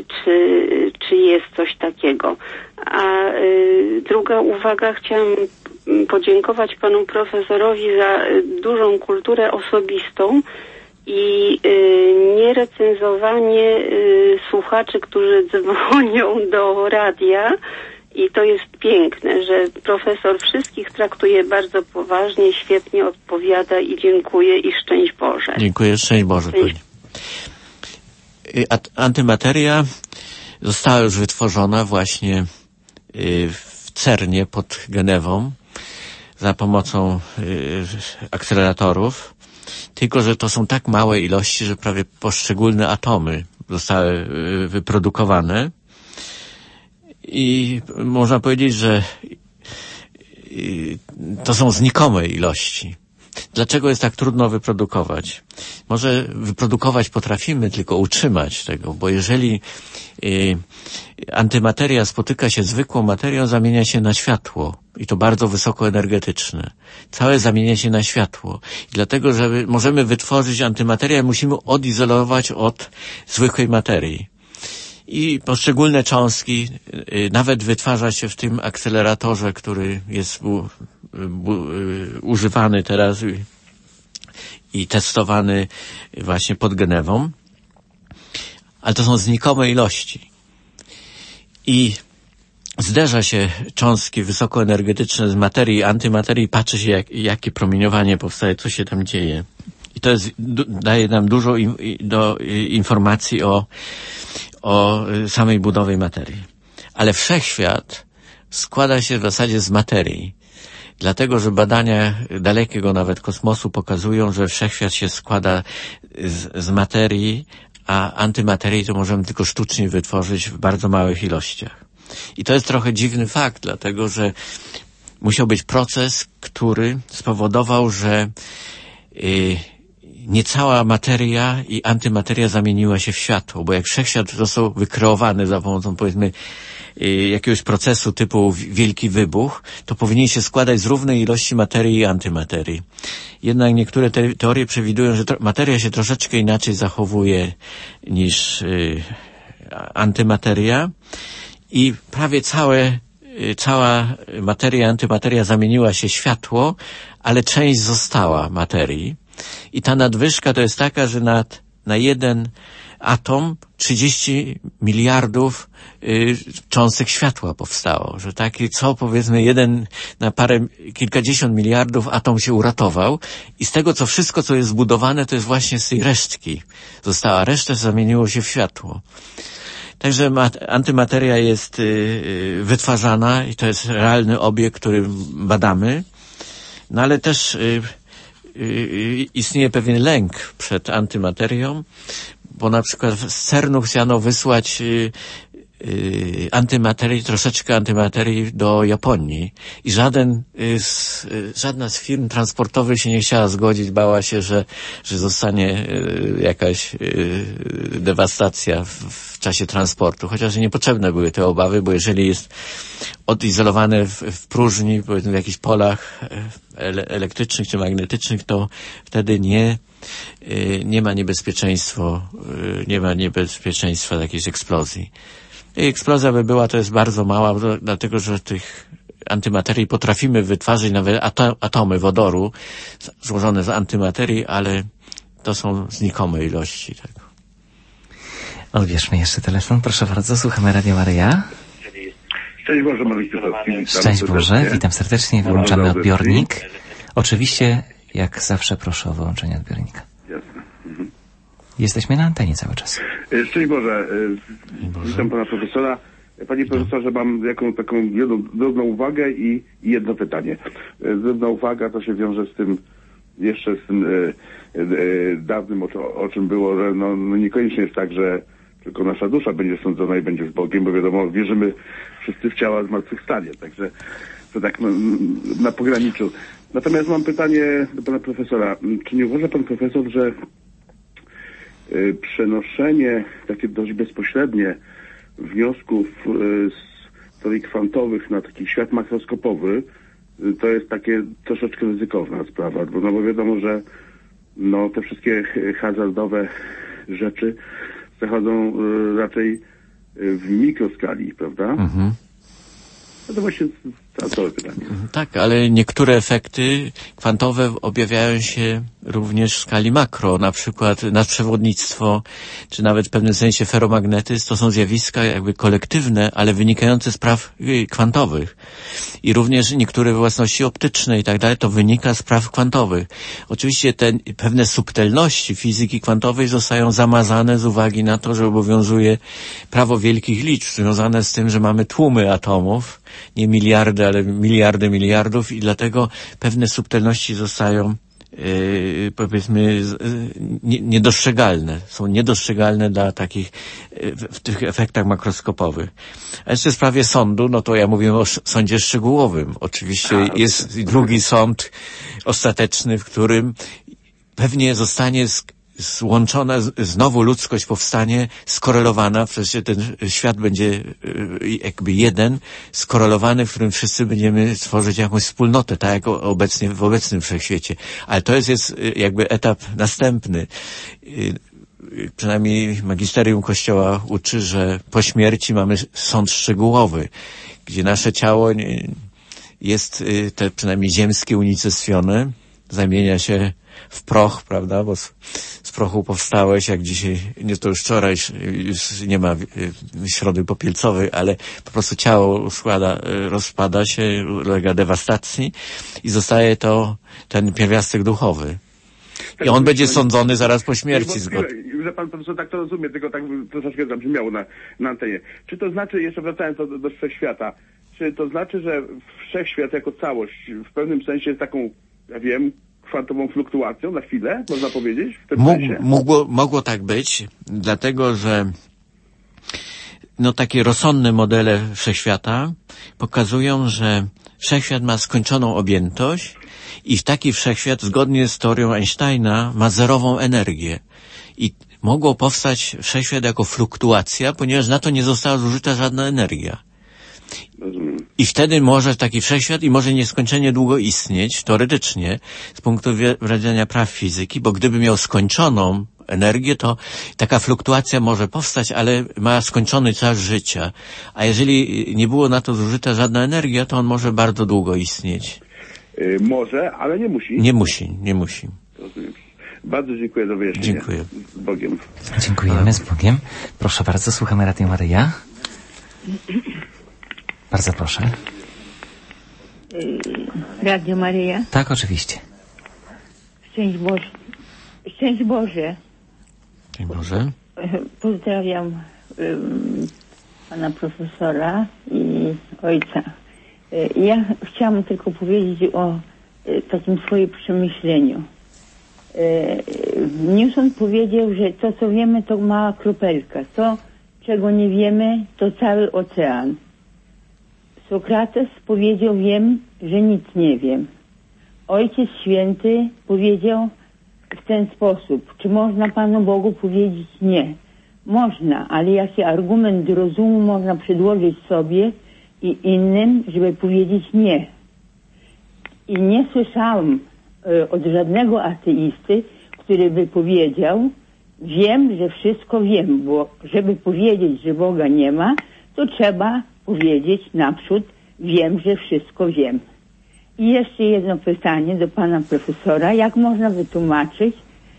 czy jest coś takiego? A druga uwaga, chciałam podziękować panu profesorowi za dużą kulturę osobistą i nierecenzowanie słuchaczy, którzy dzwonią do radia. I to jest piękne, że profesor wszystkich traktuje bardzo poważnie, świetnie odpowiada i dziękuję i szczęść Boże.
Dziękuję, szczęść Boże. Antymateria została już wytworzona właśnie w CERNie pod Genewą za pomocą akceleratorów, tylko że to są tak małe ilości, że prawie poszczególne atomy zostały wyprodukowane. I można powiedzieć, że to są znikome ilości. Dlaczego jest tak trudno wyprodukować? Może wyprodukować potrafimy, tylko utrzymać tego, bo jeżeli antymateria spotyka się z zwykłą materią, zamienia się na światło i to bardzo wysokoenergetyczne. Całe zamienia się na światło. I dlatego, że możemy wytworzyć antymaterię, musimy odizolować od zwykłej materii. I poszczególne cząstki nawet wytwarza się w tym akceleratorze, który jest używany teraz i testowany właśnie pod Genewą. Ale to są znikome ilości. I zderza się cząstki wysokoenergetyczne z materii i antymaterii, patrzy się jakie promieniowanie powstaje, co się tam dzieje. I to daje nam dużo informacji o samej budowie materii. Ale wszechświat składa się w zasadzie z materii. Dlatego, że badania dalekiego nawet kosmosu pokazują, że wszechświat się składa z materii, a antymaterii to możemy tylko sztucznie wytworzyć w bardzo małych ilościach. I to jest trochę dziwny fakt, dlatego, że musiał być proces, który spowodował, że nie cała materia i antymateria zamieniła się w światło, bo jak wszechświat został wykreowany za pomocą, powiedzmy, jakiegoś procesu typu wielki wybuch, to powinien się składać z równej ilości materii i antymaterii. Jednak niektóre teorie przewidują, że materia się troszeczkę inaczej zachowuje niż antymateria i prawie cała materia i antymateria zamieniła się w światło, ale część została materii. I ta nadwyżka to jest taka, że na jeden atom 30 miliardów cząstek światła powstało. Że taki powiedzmy jeden na kilkadziesiąt miliardów atom się uratował i z tego wszystko, co jest zbudowane, to jest właśnie z tej resztki została. Resztę zamieniło się w światło. Także antymateria jest wytwarzana i to jest realny obiekt, który badamy. No ale też istnieje pewien lęk przed antymaterią, bo na przykład z CERN-u chciano wysłać troszeczkę antymaterii do Japonii i żadna z firm transportowych się nie chciała zgodzić, bała się, że zostanie jakaś dewastacja w czasie transportu, chociaż niepotrzebne były te obawy, bo jeżeli jest odizolowane w próżni, powiedzmy w jakichś polach elektrycznych czy magnetycznych, to wtedy nie ma niebezpieczeństwa jakiejś eksplozji. I eksplozja by była, to jest bardzo mała, dlatego że tych antymaterii potrafimy wytwarzać nawet atomy wodoru złożone z antymaterii, ale to są znikome ilości tego.
Odbierzmy jeszcze telefon, proszę bardzo, słuchamy Radio Maryja.
Szczęść Boże,
Szczęść Boże, witam serdecznie, wyłączamy odbiornik. Oczywiście, jak zawsze proszę o wyłączenie odbiornika.
Jasne.
Jesteśmy na antenie cały czas.
Szczęść Boże, witam pana profesora. Panie profesorze, mam taką jedną drobną uwagę i jedno pytanie. Drobna uwaga to się wiąże z tym dawnym, o czym było, że no niekoniecznie jest tak, że tylko nasza dusza będzie sądzona i będzie z Bogiem, bo wiadomo, wierzymy wszyscy w ciała zmartwychwstanie, także to tak na pograniczu. Natomiast mam pytanie do pana profesora. Czy nie uważa pan profesor, że przenoszenie takie dość bezpośrednie wniosków z teorii kwantowych na taki świat makroskopowy to jest takie troszeczkę ryzykowna sprawa, bo wiadomo, że te wszystkie hazardowe rzeczy zachodzą raczej w mikroskali, prawda? Mhm. No to właśnie całe pytanie.
Tak, ale niektóre efekty kwantowe objawiają się również w skali makro, na przykład nadprzewodnictwo, czy nawet w pewnym sensie feromagnetyzm, to są zjawiska jakby kolektywne, ale wynikające z praw kwantowych. I również niektóre własności optyczne i tak dalej, to wynika z praw kwantowych. Oczywiście te pewne subtelności fizyki kwantowej zostają zamazane z uwagi na to, że obowiązuje prawo wielkich liczb, związane z tym, że mamy tłumy atomów, nie miliardy, ale miliardy miliardów i dlatego pewne subtelności zostają powiedzmy niedostrzegalne. Są niedostrzegalne dla takich w tych efektach makroskopowych. A jeszcze w sprawie sądu, no to ja mówię o sądzie szczegółowym. Oczywiście jest drugi sąd ostateczny, w którym pewnie zostanie złączona, znowu ludzkość powstanie skorelowana, przecież ten świat będzie jakby jeden, skorelowany, w którym wszyscy będziemy tworzyć jakąś wspólnotę, tak jak obecnie w obecnym wszechświecie. Ale to jest jakby etap następny. Przynajmniej magisterium Kościoła uczy, że po śmierci mamy sąd szczegółowy, gdzie nasze ciało jest te przynajmniej ziemskie unicestwione, zamienia się w proch, prawda, bo z prochu powstałeś, jak dzisiaj, nie to już wczoraj, już nie ma środy popielcowej, ale po prostu ciało rozpada się, ulega dewastacji i zostaje to ten pierwiastek duchowy. I on będzie sądzony zaraz po śmierci.
Że pan profesor tak to rozumie, tylko tak troszeczkę zabrzmiało na antenie. Czy to znaczy, jeszcze wracając do wszechświata, czy to znaczy, że wszechświat jako całość w pewnym sensie jest taką, ja wiem, kwantową fluktuacją na chwilę, można powiedzieć? W tym sensie?
Mogło tak być, dlatego że takie rozsądne modele wszechświata pokazują, że wszechświat ma skończoną objętość i taki wszechświat, zgodnie z teorią Einsteina, ma zerową energię. I mogło powstać wszechświat jako fluktuacja, ponieważ na to nie została zużyta żadna energia. I wtedy może taki wszechświat i może nieskończenie długo istnieć, teoretycznie, z punktu widzenia praw fizyki, bo gdyby miał skończoną energię, to taka fluktuacja może powstać, ale ma skończony czas życia. A jeżeli nie było na to zużyta żadna energia, to on może bardzo długo istnieć.
Może, ale nie musi.
Nie musi.
Rozumiem. Bardzo dziękuję za wyjaśnienie.
Dziękuję.
Z Bogiem.
Dziękujemy, z Bogiem. Proszę bardzo, słuchamy Radio Maryja. Bardzo proszę.
Radio Maryja?
Tak, oczywiście.
Szczęść Boże. Szczęść Boże.
Szczęść Boże.
Pozdrawiam pana profesora i ojca. Ja chciałam tylko powiedzieć o takim swoim przemyśleniu. Newton powiedział, że to, co wiemy, to mała kropelka. To, czego nie wiemy, to cały ocean. Sokrates powiedział, wiem, że nic nie wiem. Ojciec Święty powiedział w ten sposób, czy można Panu Bogu powiedzieć nie? Można, ale jaki argument do rozumu można przedłożyć sobie i innym, żeby powiedzieć nie? I nie słyszałem od żadnego ateisty, który by powiedział, wiem, że wszystko wiem, bo żeby powiedzieć, że Boga nie ma, to trzeba powiedzieć naprzód, wiem, że wszystko wiem. I jeszcze jedno pytanie do pana profesora. Jak można wytłumaczyć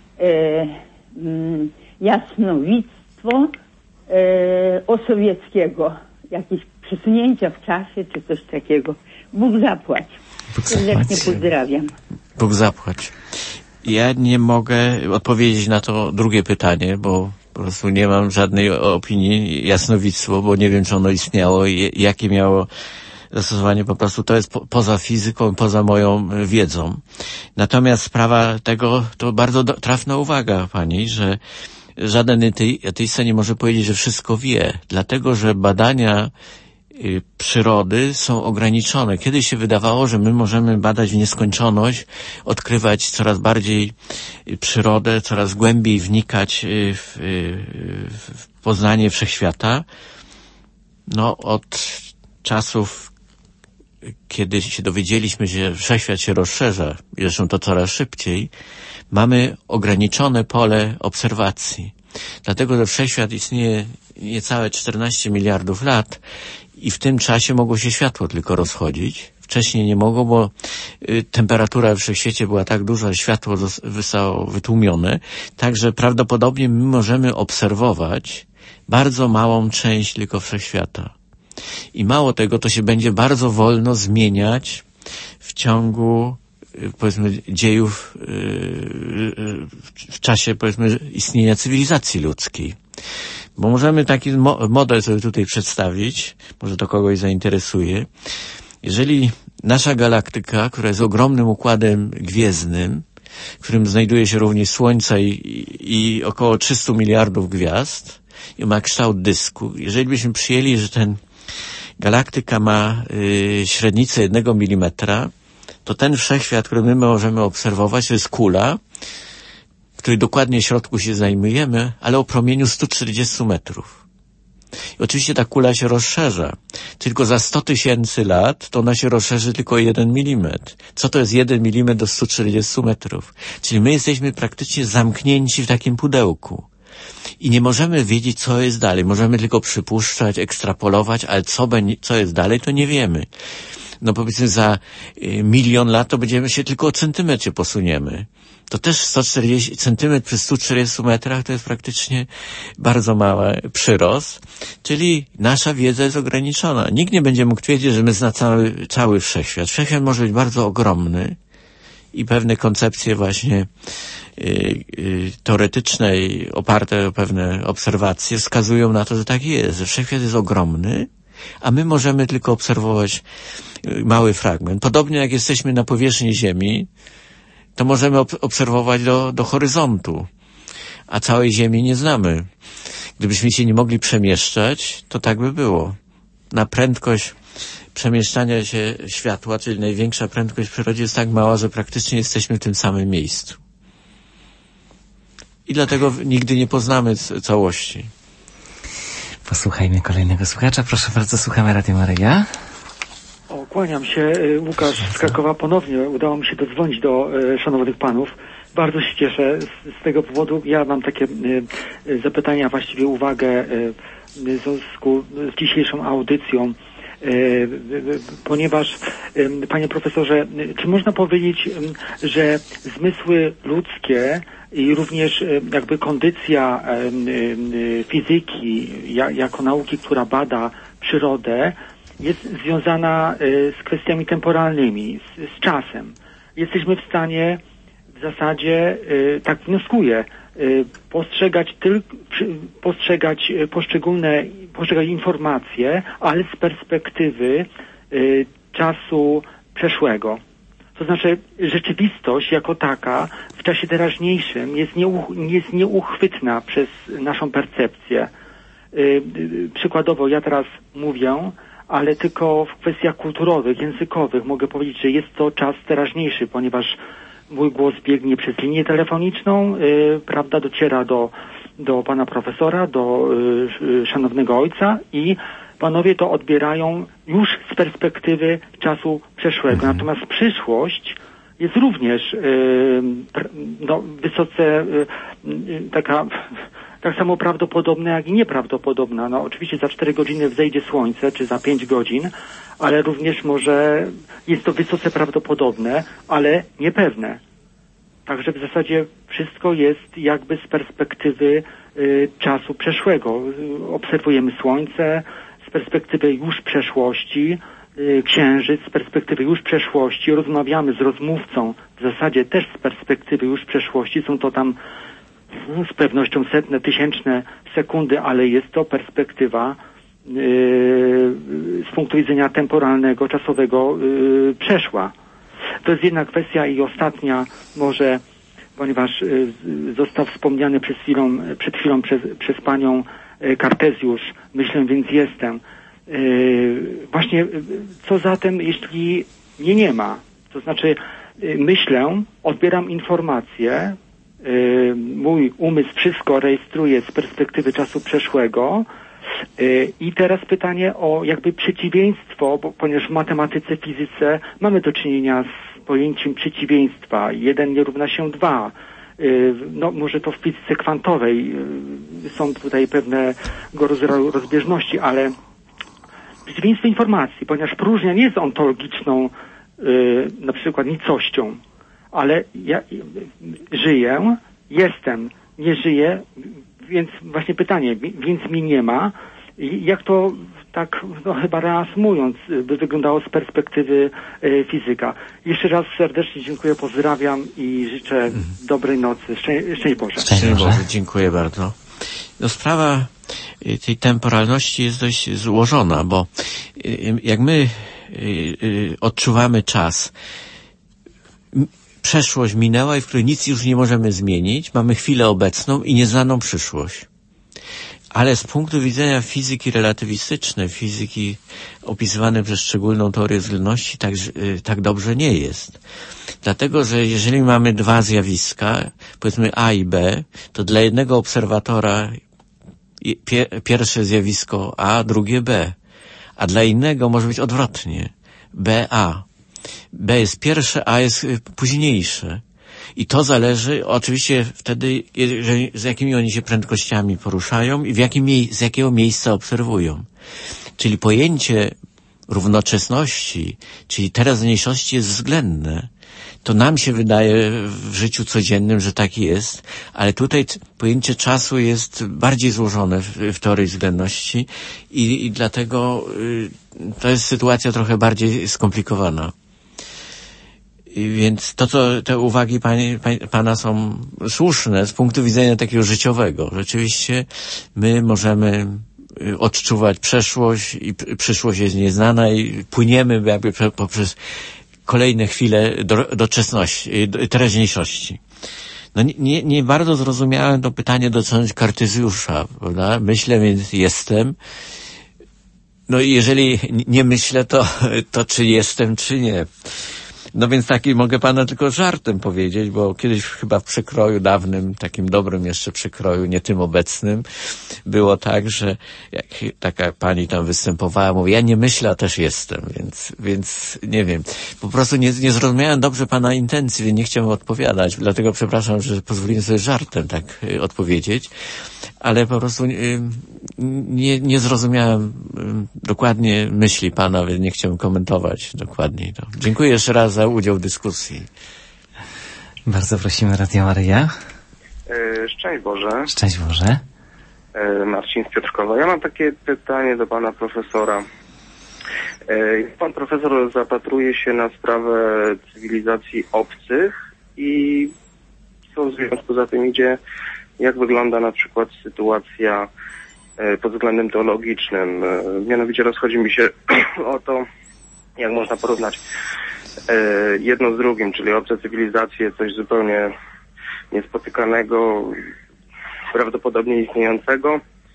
jasnowictwo osowieckiego? Jakieś przesunięcia w czasie, czy coś takiego? Bóg zapłać. Serdecznie pozdrawiam.
Bóg zapłać. Ja nie mogę odpowiedzieć na to drugie pytanie, bo po prostu nie mam żadnej opinii. Jasnowictwo, bo nie wiem, czy ono istniało i jakie miało zastosowanie. Po prostu to jest poza fizyką, poza moją wiedzą. Natomiast sprawa tego, to bardzo trafna uwaga pani, że żaden ateista nie może powiedzieć, że wszystko wie, dlatego że badania przyrody są ograniczone. Kiedyś się wydawało, że my możemy badać w nieskończoność, odkrywać coraz bardziej przyrodę, coraz głębiej wnikać w poznanie wszechświata. No, od czasów, kiedy się dowiedzieliśmy, że wszechświat się rozszerza, i zresztą to coraz szybciej, mamy ograniczone pole obserwacji. Dlatego, że wszechświat istnieje niecałe 14 miliardów lat i w tym czasie mogło się światło tylko rozchodzić. Wcześniej nie mogło, bo temperatura w wszechświecie była tak duża, że światło zostało wytłumione. Także prawdopodobnie my możemy obserwować bardzo małą część tylko wszechświata. I mało tego, to się będzie bardzo wolno zmieniać w ciągu, powiedzmy, dziejów, w czasie, powiedzmy, istnienia cywilizacji ludzkiej. Bo możemy taki model sobie tutaj przedstawić, może to kogoś zainteresuje. Jeżeli nasza galaktyka, która jest ogromnym układem gwiezdnym, w którym znajduje się również Słońce i około 300 miliardów gwiazd i ma kształt dysku, jeżeli byśmy przyjęli, że ten galaktyka ma średnicę 1 mm, to ten wszechświat, który my możemy obserwować, to jest kula, w której dokładnie w środku się znajdujemy, ale o promieniu 140 metrów. I oczywiście ta kula się rozszerza. Tylko za 100 000 lat to ona się rozszerzy tylko o 1 mm. Co to jest 1 mm do 140 metrów? Czyli my jesteśmy praktycznie zamknięci w takim pudełku. I nie możemy wiedzieć, co jest dalej. Możemy tylko przypuszczać, ekstrapolować, ale co jest dalej, to nie wiemy. No powiedzmy za 1 000 000 lat to będziemy się tylko o centymetr posuniemy. To też 140 centymetr przy 140 metrach to jest praktycznie bardzo mały przyrost, czyli nasza wiedza jest ograniczona. Nikt nie będzie mógł twierdzić, że my znamy cały wszechświat. Wszechświat może być bardzo ogromny i pewne koncepcje właśnie teoretyczne i oparte o pewne obserwacje wskazują na to, że tak jest, że wszechświat jest ogromny, a my możemy tylko obserwować mały fragment. Podobnie jak jesteśmy na powierzchni Ziemi, to możemy obserwować do horyzontu, a całej Ziemi nie znamy. Gdybyśmy się nie mogli przemieszczać, to tak by było. Na prędkość przemieszczania się światła, czyli największa prędkość w przyrodzie jest tak mała, że praktycznie jesteśmy w tym samym miejscu. I dlatego nigdy nie poznamy całości.
Posłuchajmy kolejnego słuchacza. Proszę bardzo, słuchamy Radio Maryja.
Kłaniam się, Łukasz z Krakowa ponownie. Udało mi się dodzwonić do szanownych panów. Bardzo się cieszę z tego powodu. Ja mam takie zapytania, właściwie uwagę w związku z dzisiejszą audycją, ponieważ, panie profesorze, czy można powiedzieć, że zmysły ludzkie i również jakby kondycja fizyki jako nauki, która bada przyrodę, jest związana z kwestiami temporalnymi, z czasem. Jesteśmy w stanie w zasadzie, tak wnioskuję, postrzegać poszczególne informacje, ale z perspektywy czasu przeszłego. To znaczy rzeczywistość jako taka w czasie teraźniejszym jest nieuchwytna przez naszą percepcję. Przykładowo ja teraz mówię, ale tylko w kwestiach kulturowych, językowych mogę powiedzieć, że jest to czas teraźniejszy, ponieważ mój głos biegnie przez linię telefoniczną, prawda, dociera do pana profesora, do szanownego ojca i panowie to odbierają już z perspektywy czasu przeszłego. Natomiast przyszłość jest również wysoce tak samo prawdopodobna, jak i nieprawdopodobna. No oczywiście za 4 godziny wzejdzie słońce, czy za 5 godzin, ale również jest to wysoce prawdopodobne, ale niepewne. Także w zasadzie wszystko jest jakby z perspektywy czasu przeszłego. Obserwujemy słońce z perspektywy już przeszłości, księżyc z perspektywy już przeszłości, rozmawiamy z rozmówcą w zasadzie też z perspektywy już przeszłości. Są to tam z pewnością setne, tysięczne sekundy, ale jest to perspektywa z punktu widzenia temporalnego, czasowego przeszła. To jest jedna kwestia i ostatnia może, ponieważ został wspomniany przed chwilą przez panią Kartezjusz, myślę, więc jestem. Właśnie co zatem, jeśli mnie nie ma? To znaczy myślę, odbieram informacje, mój umysł wszystko rejestruje z perspektywy czasu przeszłego i teraz pytanie o jakby przeciwieństwo, ponieważ w matematyce, fizyce mamy do czynienia z pojęciem przeciwieństwa. 1 nie równa się 2. No może to w fizyce kwantowej są tutaj pewne rozbieżności, ale przeciwieństwo informacji, ponieważ próżnia nie jest ontologiczną na przykład nicością, ale ja żyję, jestem, nie żyję, więc właśnie pytanie, więc mnie nie ma. Jak to tak chyba reasumując by wyglądało z perspektywy fizyka. Jeszcze raz serdecznie dziękuję, pozdrawiam i życzę dobrej nocy. Szczęść Boże.
Szczęść Boże, dziękuję bardzo. No sprawa tej temporalności jest dość złożona, bo jak my odczuwamy czas, przeszłość minęła i w której nic już nie możemy zmienić, mamy chwilę obecną i nieznaną przyszłość. Ale z punktu widzenia fizyki relatywistycznej, fizyki opisywanej przez szczególną teorię względności, tak dobrze nie jest. Dlatego, że jeżeli mamy 2 zjawiska, powiedzmy A i B, to dla jednego obserwatora pierwsze zjawisko A, drugie B. A dla innego może być odwrotnie. B, A. B jest pierwsze, A jest późniejsze. I to zależy oczywiście wtedy, z jakimi oni się prędkościami poruszają i z jakiego miejsca obserwują. Czyli pojęcie równoczesności, czyli teraźniejszości jest względne. To nam się wydaje w życiu codziennym, że tak jest, ale tutaj pojęcie czasu jest bardziej złożone w teorii względności i dlatego to jest sytuacja trochę bardziej skomplikowana. Więc te uwagi pana są słuszne z punktu widzenia takiego życiowego. Rzeczywiście my możemy odczuwać przeszłość i przyszłość jest nieznana i płyniemy jakby poprzez kolejne chwile doczesności, teraźniejszości. No nie bardzo zrozumiałem to pytanie dotyczące Kartezjusza, prawda? Myślę, więc jestem. No i jeżeli nie myślę, to czy jestem, czy nie. No więc taki mogę pana tylko żartem powiedzieć, bo kiedyś chyba w przekroju dawnym, takim dobrym jeszcze przekroju, nie tym obecnym, było tak, że jak taka pani tam występowała, mówi, ja nie myślę, a też jestem, więc nie wiem. Po prostu nie zrozumiałem dobrze pana intencji, więc nie chciałem odpowiadać, dlatego przepraszam, że pozwoliłem sobie żartem tak odpowiedzieć, ale po prostu nie zrozumiałem dokładnie myśli pana, więc nie chciałem komentować dokładniej to. Dziękuję jeszcze raz za udział w dyskusji.
Bardzo prosimy, Radio Maryja.
Szczęść Boże.
Szczęść Boże.
Marcin z Piotrkowa. Ja mam takie pytanie do pana profesora. Pan profesor zapatruje się na sprawę cywilizacji obcych i co w związku za tym idzie, jak wygląda na przykład sytuacja pod względem teologicznym. Mianowicie rozchodzi mi się o to, jak można porównać jedno z drugim, czyli obce cywilizacje, coś zupełnie niespotykanego, prawdopodobnie istniejącego,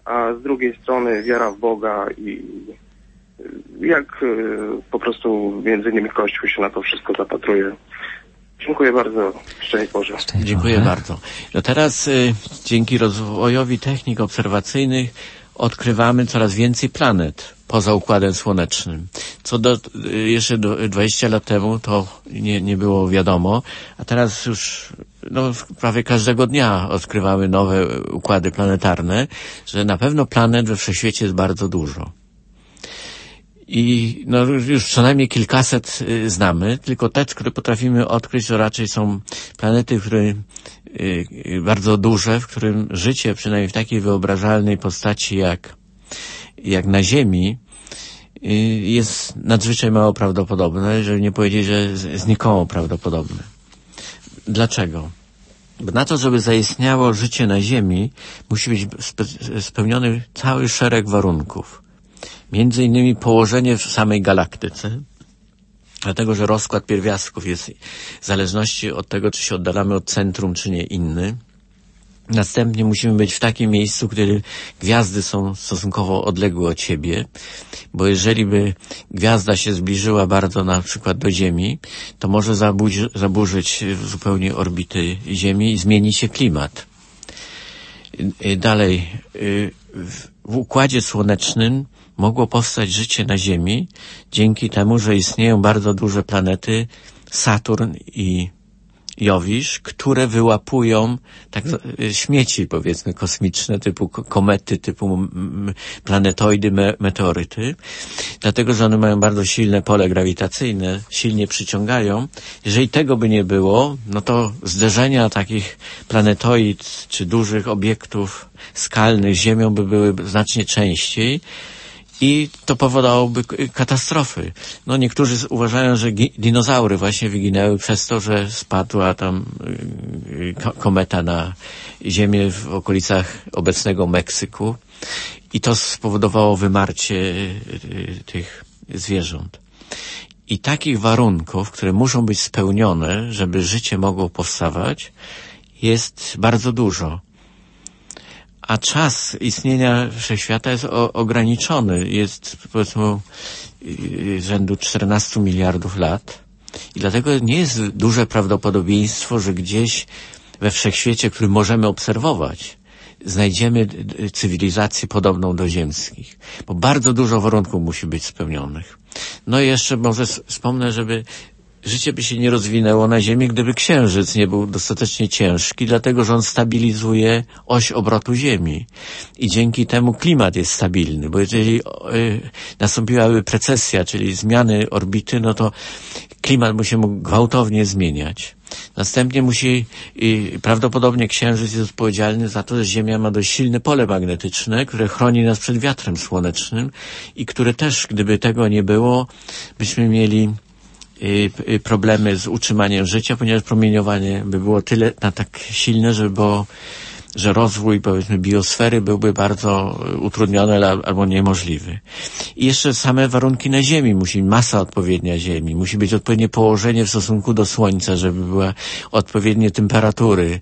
a z drugiej strony wiara w Boga i jak po prostu między innymi Kościół się na to wszystko zapatruje. Dziękuję bardzo. Szczęść Boże.
Dziękuję bardzo. No teraz dzięki rozwojowi technik obserwacyjnych odkrywamy coraz więcej planet poza Układem Słonecznym. Co do jeszcze 20 lat temu to nie było wiadomo, a teraz już prawie każdego dnia odkrywamy nowe układy planetarne, że na pewno planet we wszechświecie jest bardzo dużo. I już co najmniej kilkaset znamy, tylko te, które potrafimy odkryć, to raczej są planety, które bardzo duże, w którym życie, przynajmniej w takiej wyobrażalnej postaci jak na Ziemi, jest nadzwyczaj mało prawdopodobne, żeby nie powiedzieć, że znikomo prawdopodobne. Dlaczego? Bo na to, żeby zaistniało życie na Ziemi, musi być spełniony cały szereg warunków. Między innymi położenie w samej galaktyce, dlatego że rozkład pierwiastków jest w zależności od tego, czy się oddalamy od centrum, czy nie inny. Następnie musimy być w takim miejscu, gdzie gwiazdy są stosunkowo odległe od siebie, bo jeżeli by gwiazda się zbliżyła bardzo na przykład do Ziemi, to może zaburzyć zupełnie orbity Ziemi i zmieni się klimat. Dalej, w Układzie Słonecznym mogło powstać życie na Ziemi dzięki temu, że istnieją bardzo duże planety Saturn i Jowisz, które wyłapują śmieci, powiedzmy, kosmiczne, typu komety, typu planetoidy, meteoryty, dlatego, że one mają bardzo silne pole grawitacyjne, silnie przyciągają. Jeżeli tego by nie było, no to zderzenia takich planetoid czy dużych obiektów skalnych z Ziemią by były znacznie częściej, i to powodowałoby katastrofy. Niektórzy uważają, że dinozaury właśnie wyginęły przez to, że spadła tam kometa na Ziemię w okolicach obecnego Meksyku i to spowodowało wymarcie tych zwierząt. I takich warunków, które muszą być spełnione, żeby życie mogło powstawać, jest bardzo dużo. A czas istnienia wszechświata jest ograniczony. Jest, powiedzmy, rzędu 14 miliardów lat. I dlatego nie jest duże prawdopodobieństwo, że gdzieś we wszechświecie, który możemy obserwować, znajdziemy cywilizację podobną do ziemskich. Bo bardzo dużo warunków musi być spełnionych. I jeszcze może wspomnę, żeby życie by się nie rozwinęło na Ziemi, gdyby Księżyc nie był dostatecznie ciężki, dlatego że on stabilizuje oś obrotu Ziemi. I dzięki temu klimat jest stabilny, bo jeżeli nastąpiłaby precesja, czyli zmiany orbity, to klimat by się mógł gwałtownie zmieniać. Następnie prawdopodobnie Księżyc jest odpowiedzialny za to, że Ziemia ma dość silne pole magnetyczne, które chroni nas przed wiatrem słonecznym i które też, gdyby tego nie było, byśmy mieli problemy z utrzymaniem życia, ponieważ promieniowanie by było tak silne, że rozwój, powiedzmy, biosfery byłby bardzo utrudniony albo niemożliwy. I jeszcze same warunki na Ziemi. Musi być masa odpowiednia Ziemi, musi być odpowiednie położenie w stosunku do Słońca, żeby były odpowiednie temperatury,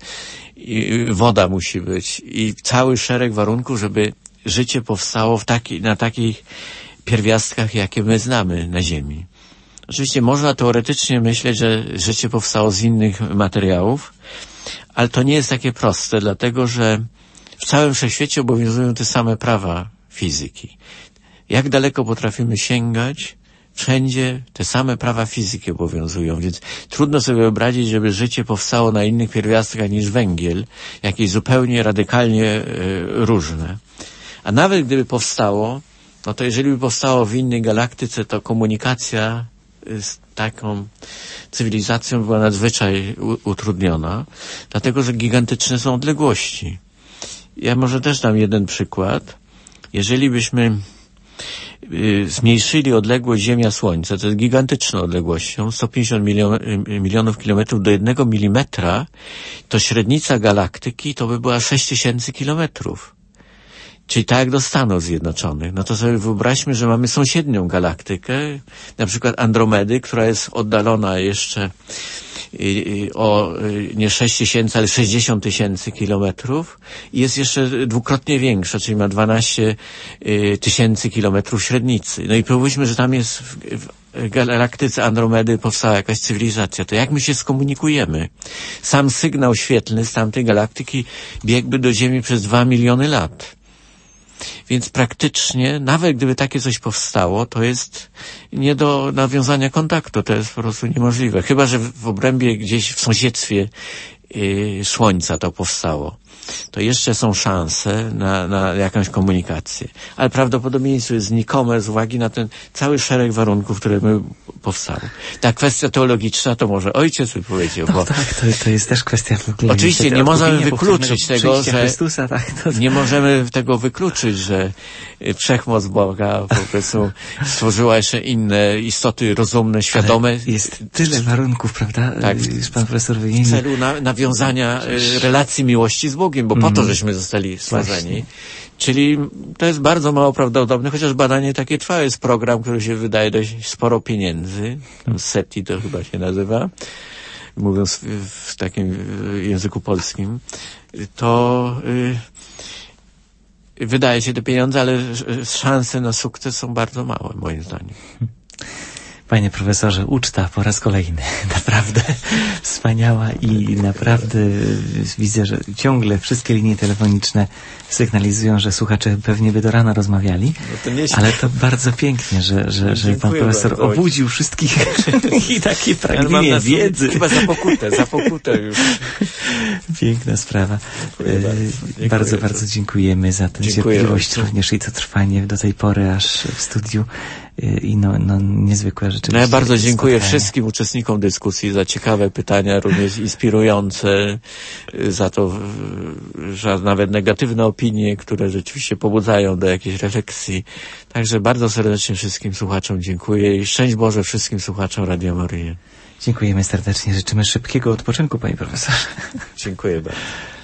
woda musi być i cały szereg warunków, żeby życie powstało na takich pierwiastkach, jakie my znamy na Ziemi. Oczywiście można teoretycznie myśleć, że życie powstało z innych materiałów, ale to nie jest takie proste, dlatego że w całym wszechświecie obowiązują te same prawa fizyki. Jak daleko potrafimy sięgać, wszędzie te same prawa fizyki obowiązują, więc trudno sobie wyobrazić, żeby życie powstało na innych pierwiastkach niż węgiel, jakieś zupełnie radykalnie różne. A nawet gdyby powstało, to jeżeli by powstało w innej galaktyce, to komunikacja z taką cywilizacją była nadzwyczaj utrudniona, dlatego że gigantyczne są odległości. Ja może też dam jeden przykład. Jeżeli byśmy zmniejszyli odległość Ziemia-Słońce, to jest gigantyczną odległością, 150 milionów kilometrów do 1 milimetra, to średnica galaktyki to by była 6000 kilometrów. Czyli tak jak do Stanów Zjednoczonych. To sobie wyobraźmy, że mamy sąsiednią galaktykę, na przykład Andromedy, która jest oddalona jeszcze o nie 6 tysięcy, ale 60 tysięcy kilometrów i jest jeszcze dwukrotnie większa, czyli ma 12 tysięcy kilometrów średnicy. No i powiedzmy, że tam jest w galaktyce Andromedy powstała jakaś cywilizacja. To jak my się skomunikujemy? Sam sygnał świetlny z tamtej galaktyki biegłby do Ziemi przez 2 miliony lat. Więc praktycznie, nawet gdyby takie coś powstało, to jest nie do nawiązania kontaktu, to jest po prostu niemożliwe. Chyba że w obrębie gdzieś w sąsiedztwie Słońca to powstało. To jeszcze są szanse na jakąś komunikację. Ale prawdopodobieństwo jest znikome z uwagi na ten cały szereg warunków, które by powstały. Ta kwestia teologiczna to może ojciec by powiedział.
No
bo
tak, to jest też kwestia w ogóle.
Oczywiście nie możemy wykluczyć tego, że
Chrystusa, tak,
nie możemy tego wykluczyć, że wszechmoc Boga po prostu stworzyła jeszcze inne istoty rozumne, świadome.
Ale jest tyle warunków, prawda?
Tak,
już pan profesor wymienił.
W celu nawiązania relacji miłości z Bogiem, bo po to żeśmy zostali stworzeni. Czyli to jest bardzo mało prawdopodobne, chociaż badanie takie trwa. Jest program, który się wydaje dość sporo pieniędzy. SETI to chyba się nazywa, mówiąc w takim języku polskim. To wydaje się te pieniądze, ale szanse na sukces są bardzo małe, moim zdaniem.
Panie profesorze, uczta po raz kolejny. Naprawdę wspaniała i naprawdę widzę, że ciągle wszystkie linie telefoniczne sygnalizują, że słuchacze pewnie by do rana rozmawiali. Ale to bardzo pięknie, że pan profesor bardzo obudził wszystkich i takie pragnienie wiedzy.
Chyba za pokutę już.
Piękna sprawa. Bardzo dziękujemy za tę cierpliwość również i to trwanie do tej pory aż w studiu. I niezwykłe rzeczy.
Ja bardzo dziękuję wszystkim uczestnikom dyskusji za ciekawe pytania, również inspirujące, za to, że nawet negatywne opinie, które rzeczywiście pobudzają do jakiejś refleksji. Także bardzo serdecznie wszystkim słuchaczom dziękuję i szczęść Boże wszystkim słuchaczom Radia Maryja.
Dziękujemy serdecznie, życzymy szybkiego odpoczynku, panie profesorze.
Dziękuję bardzo.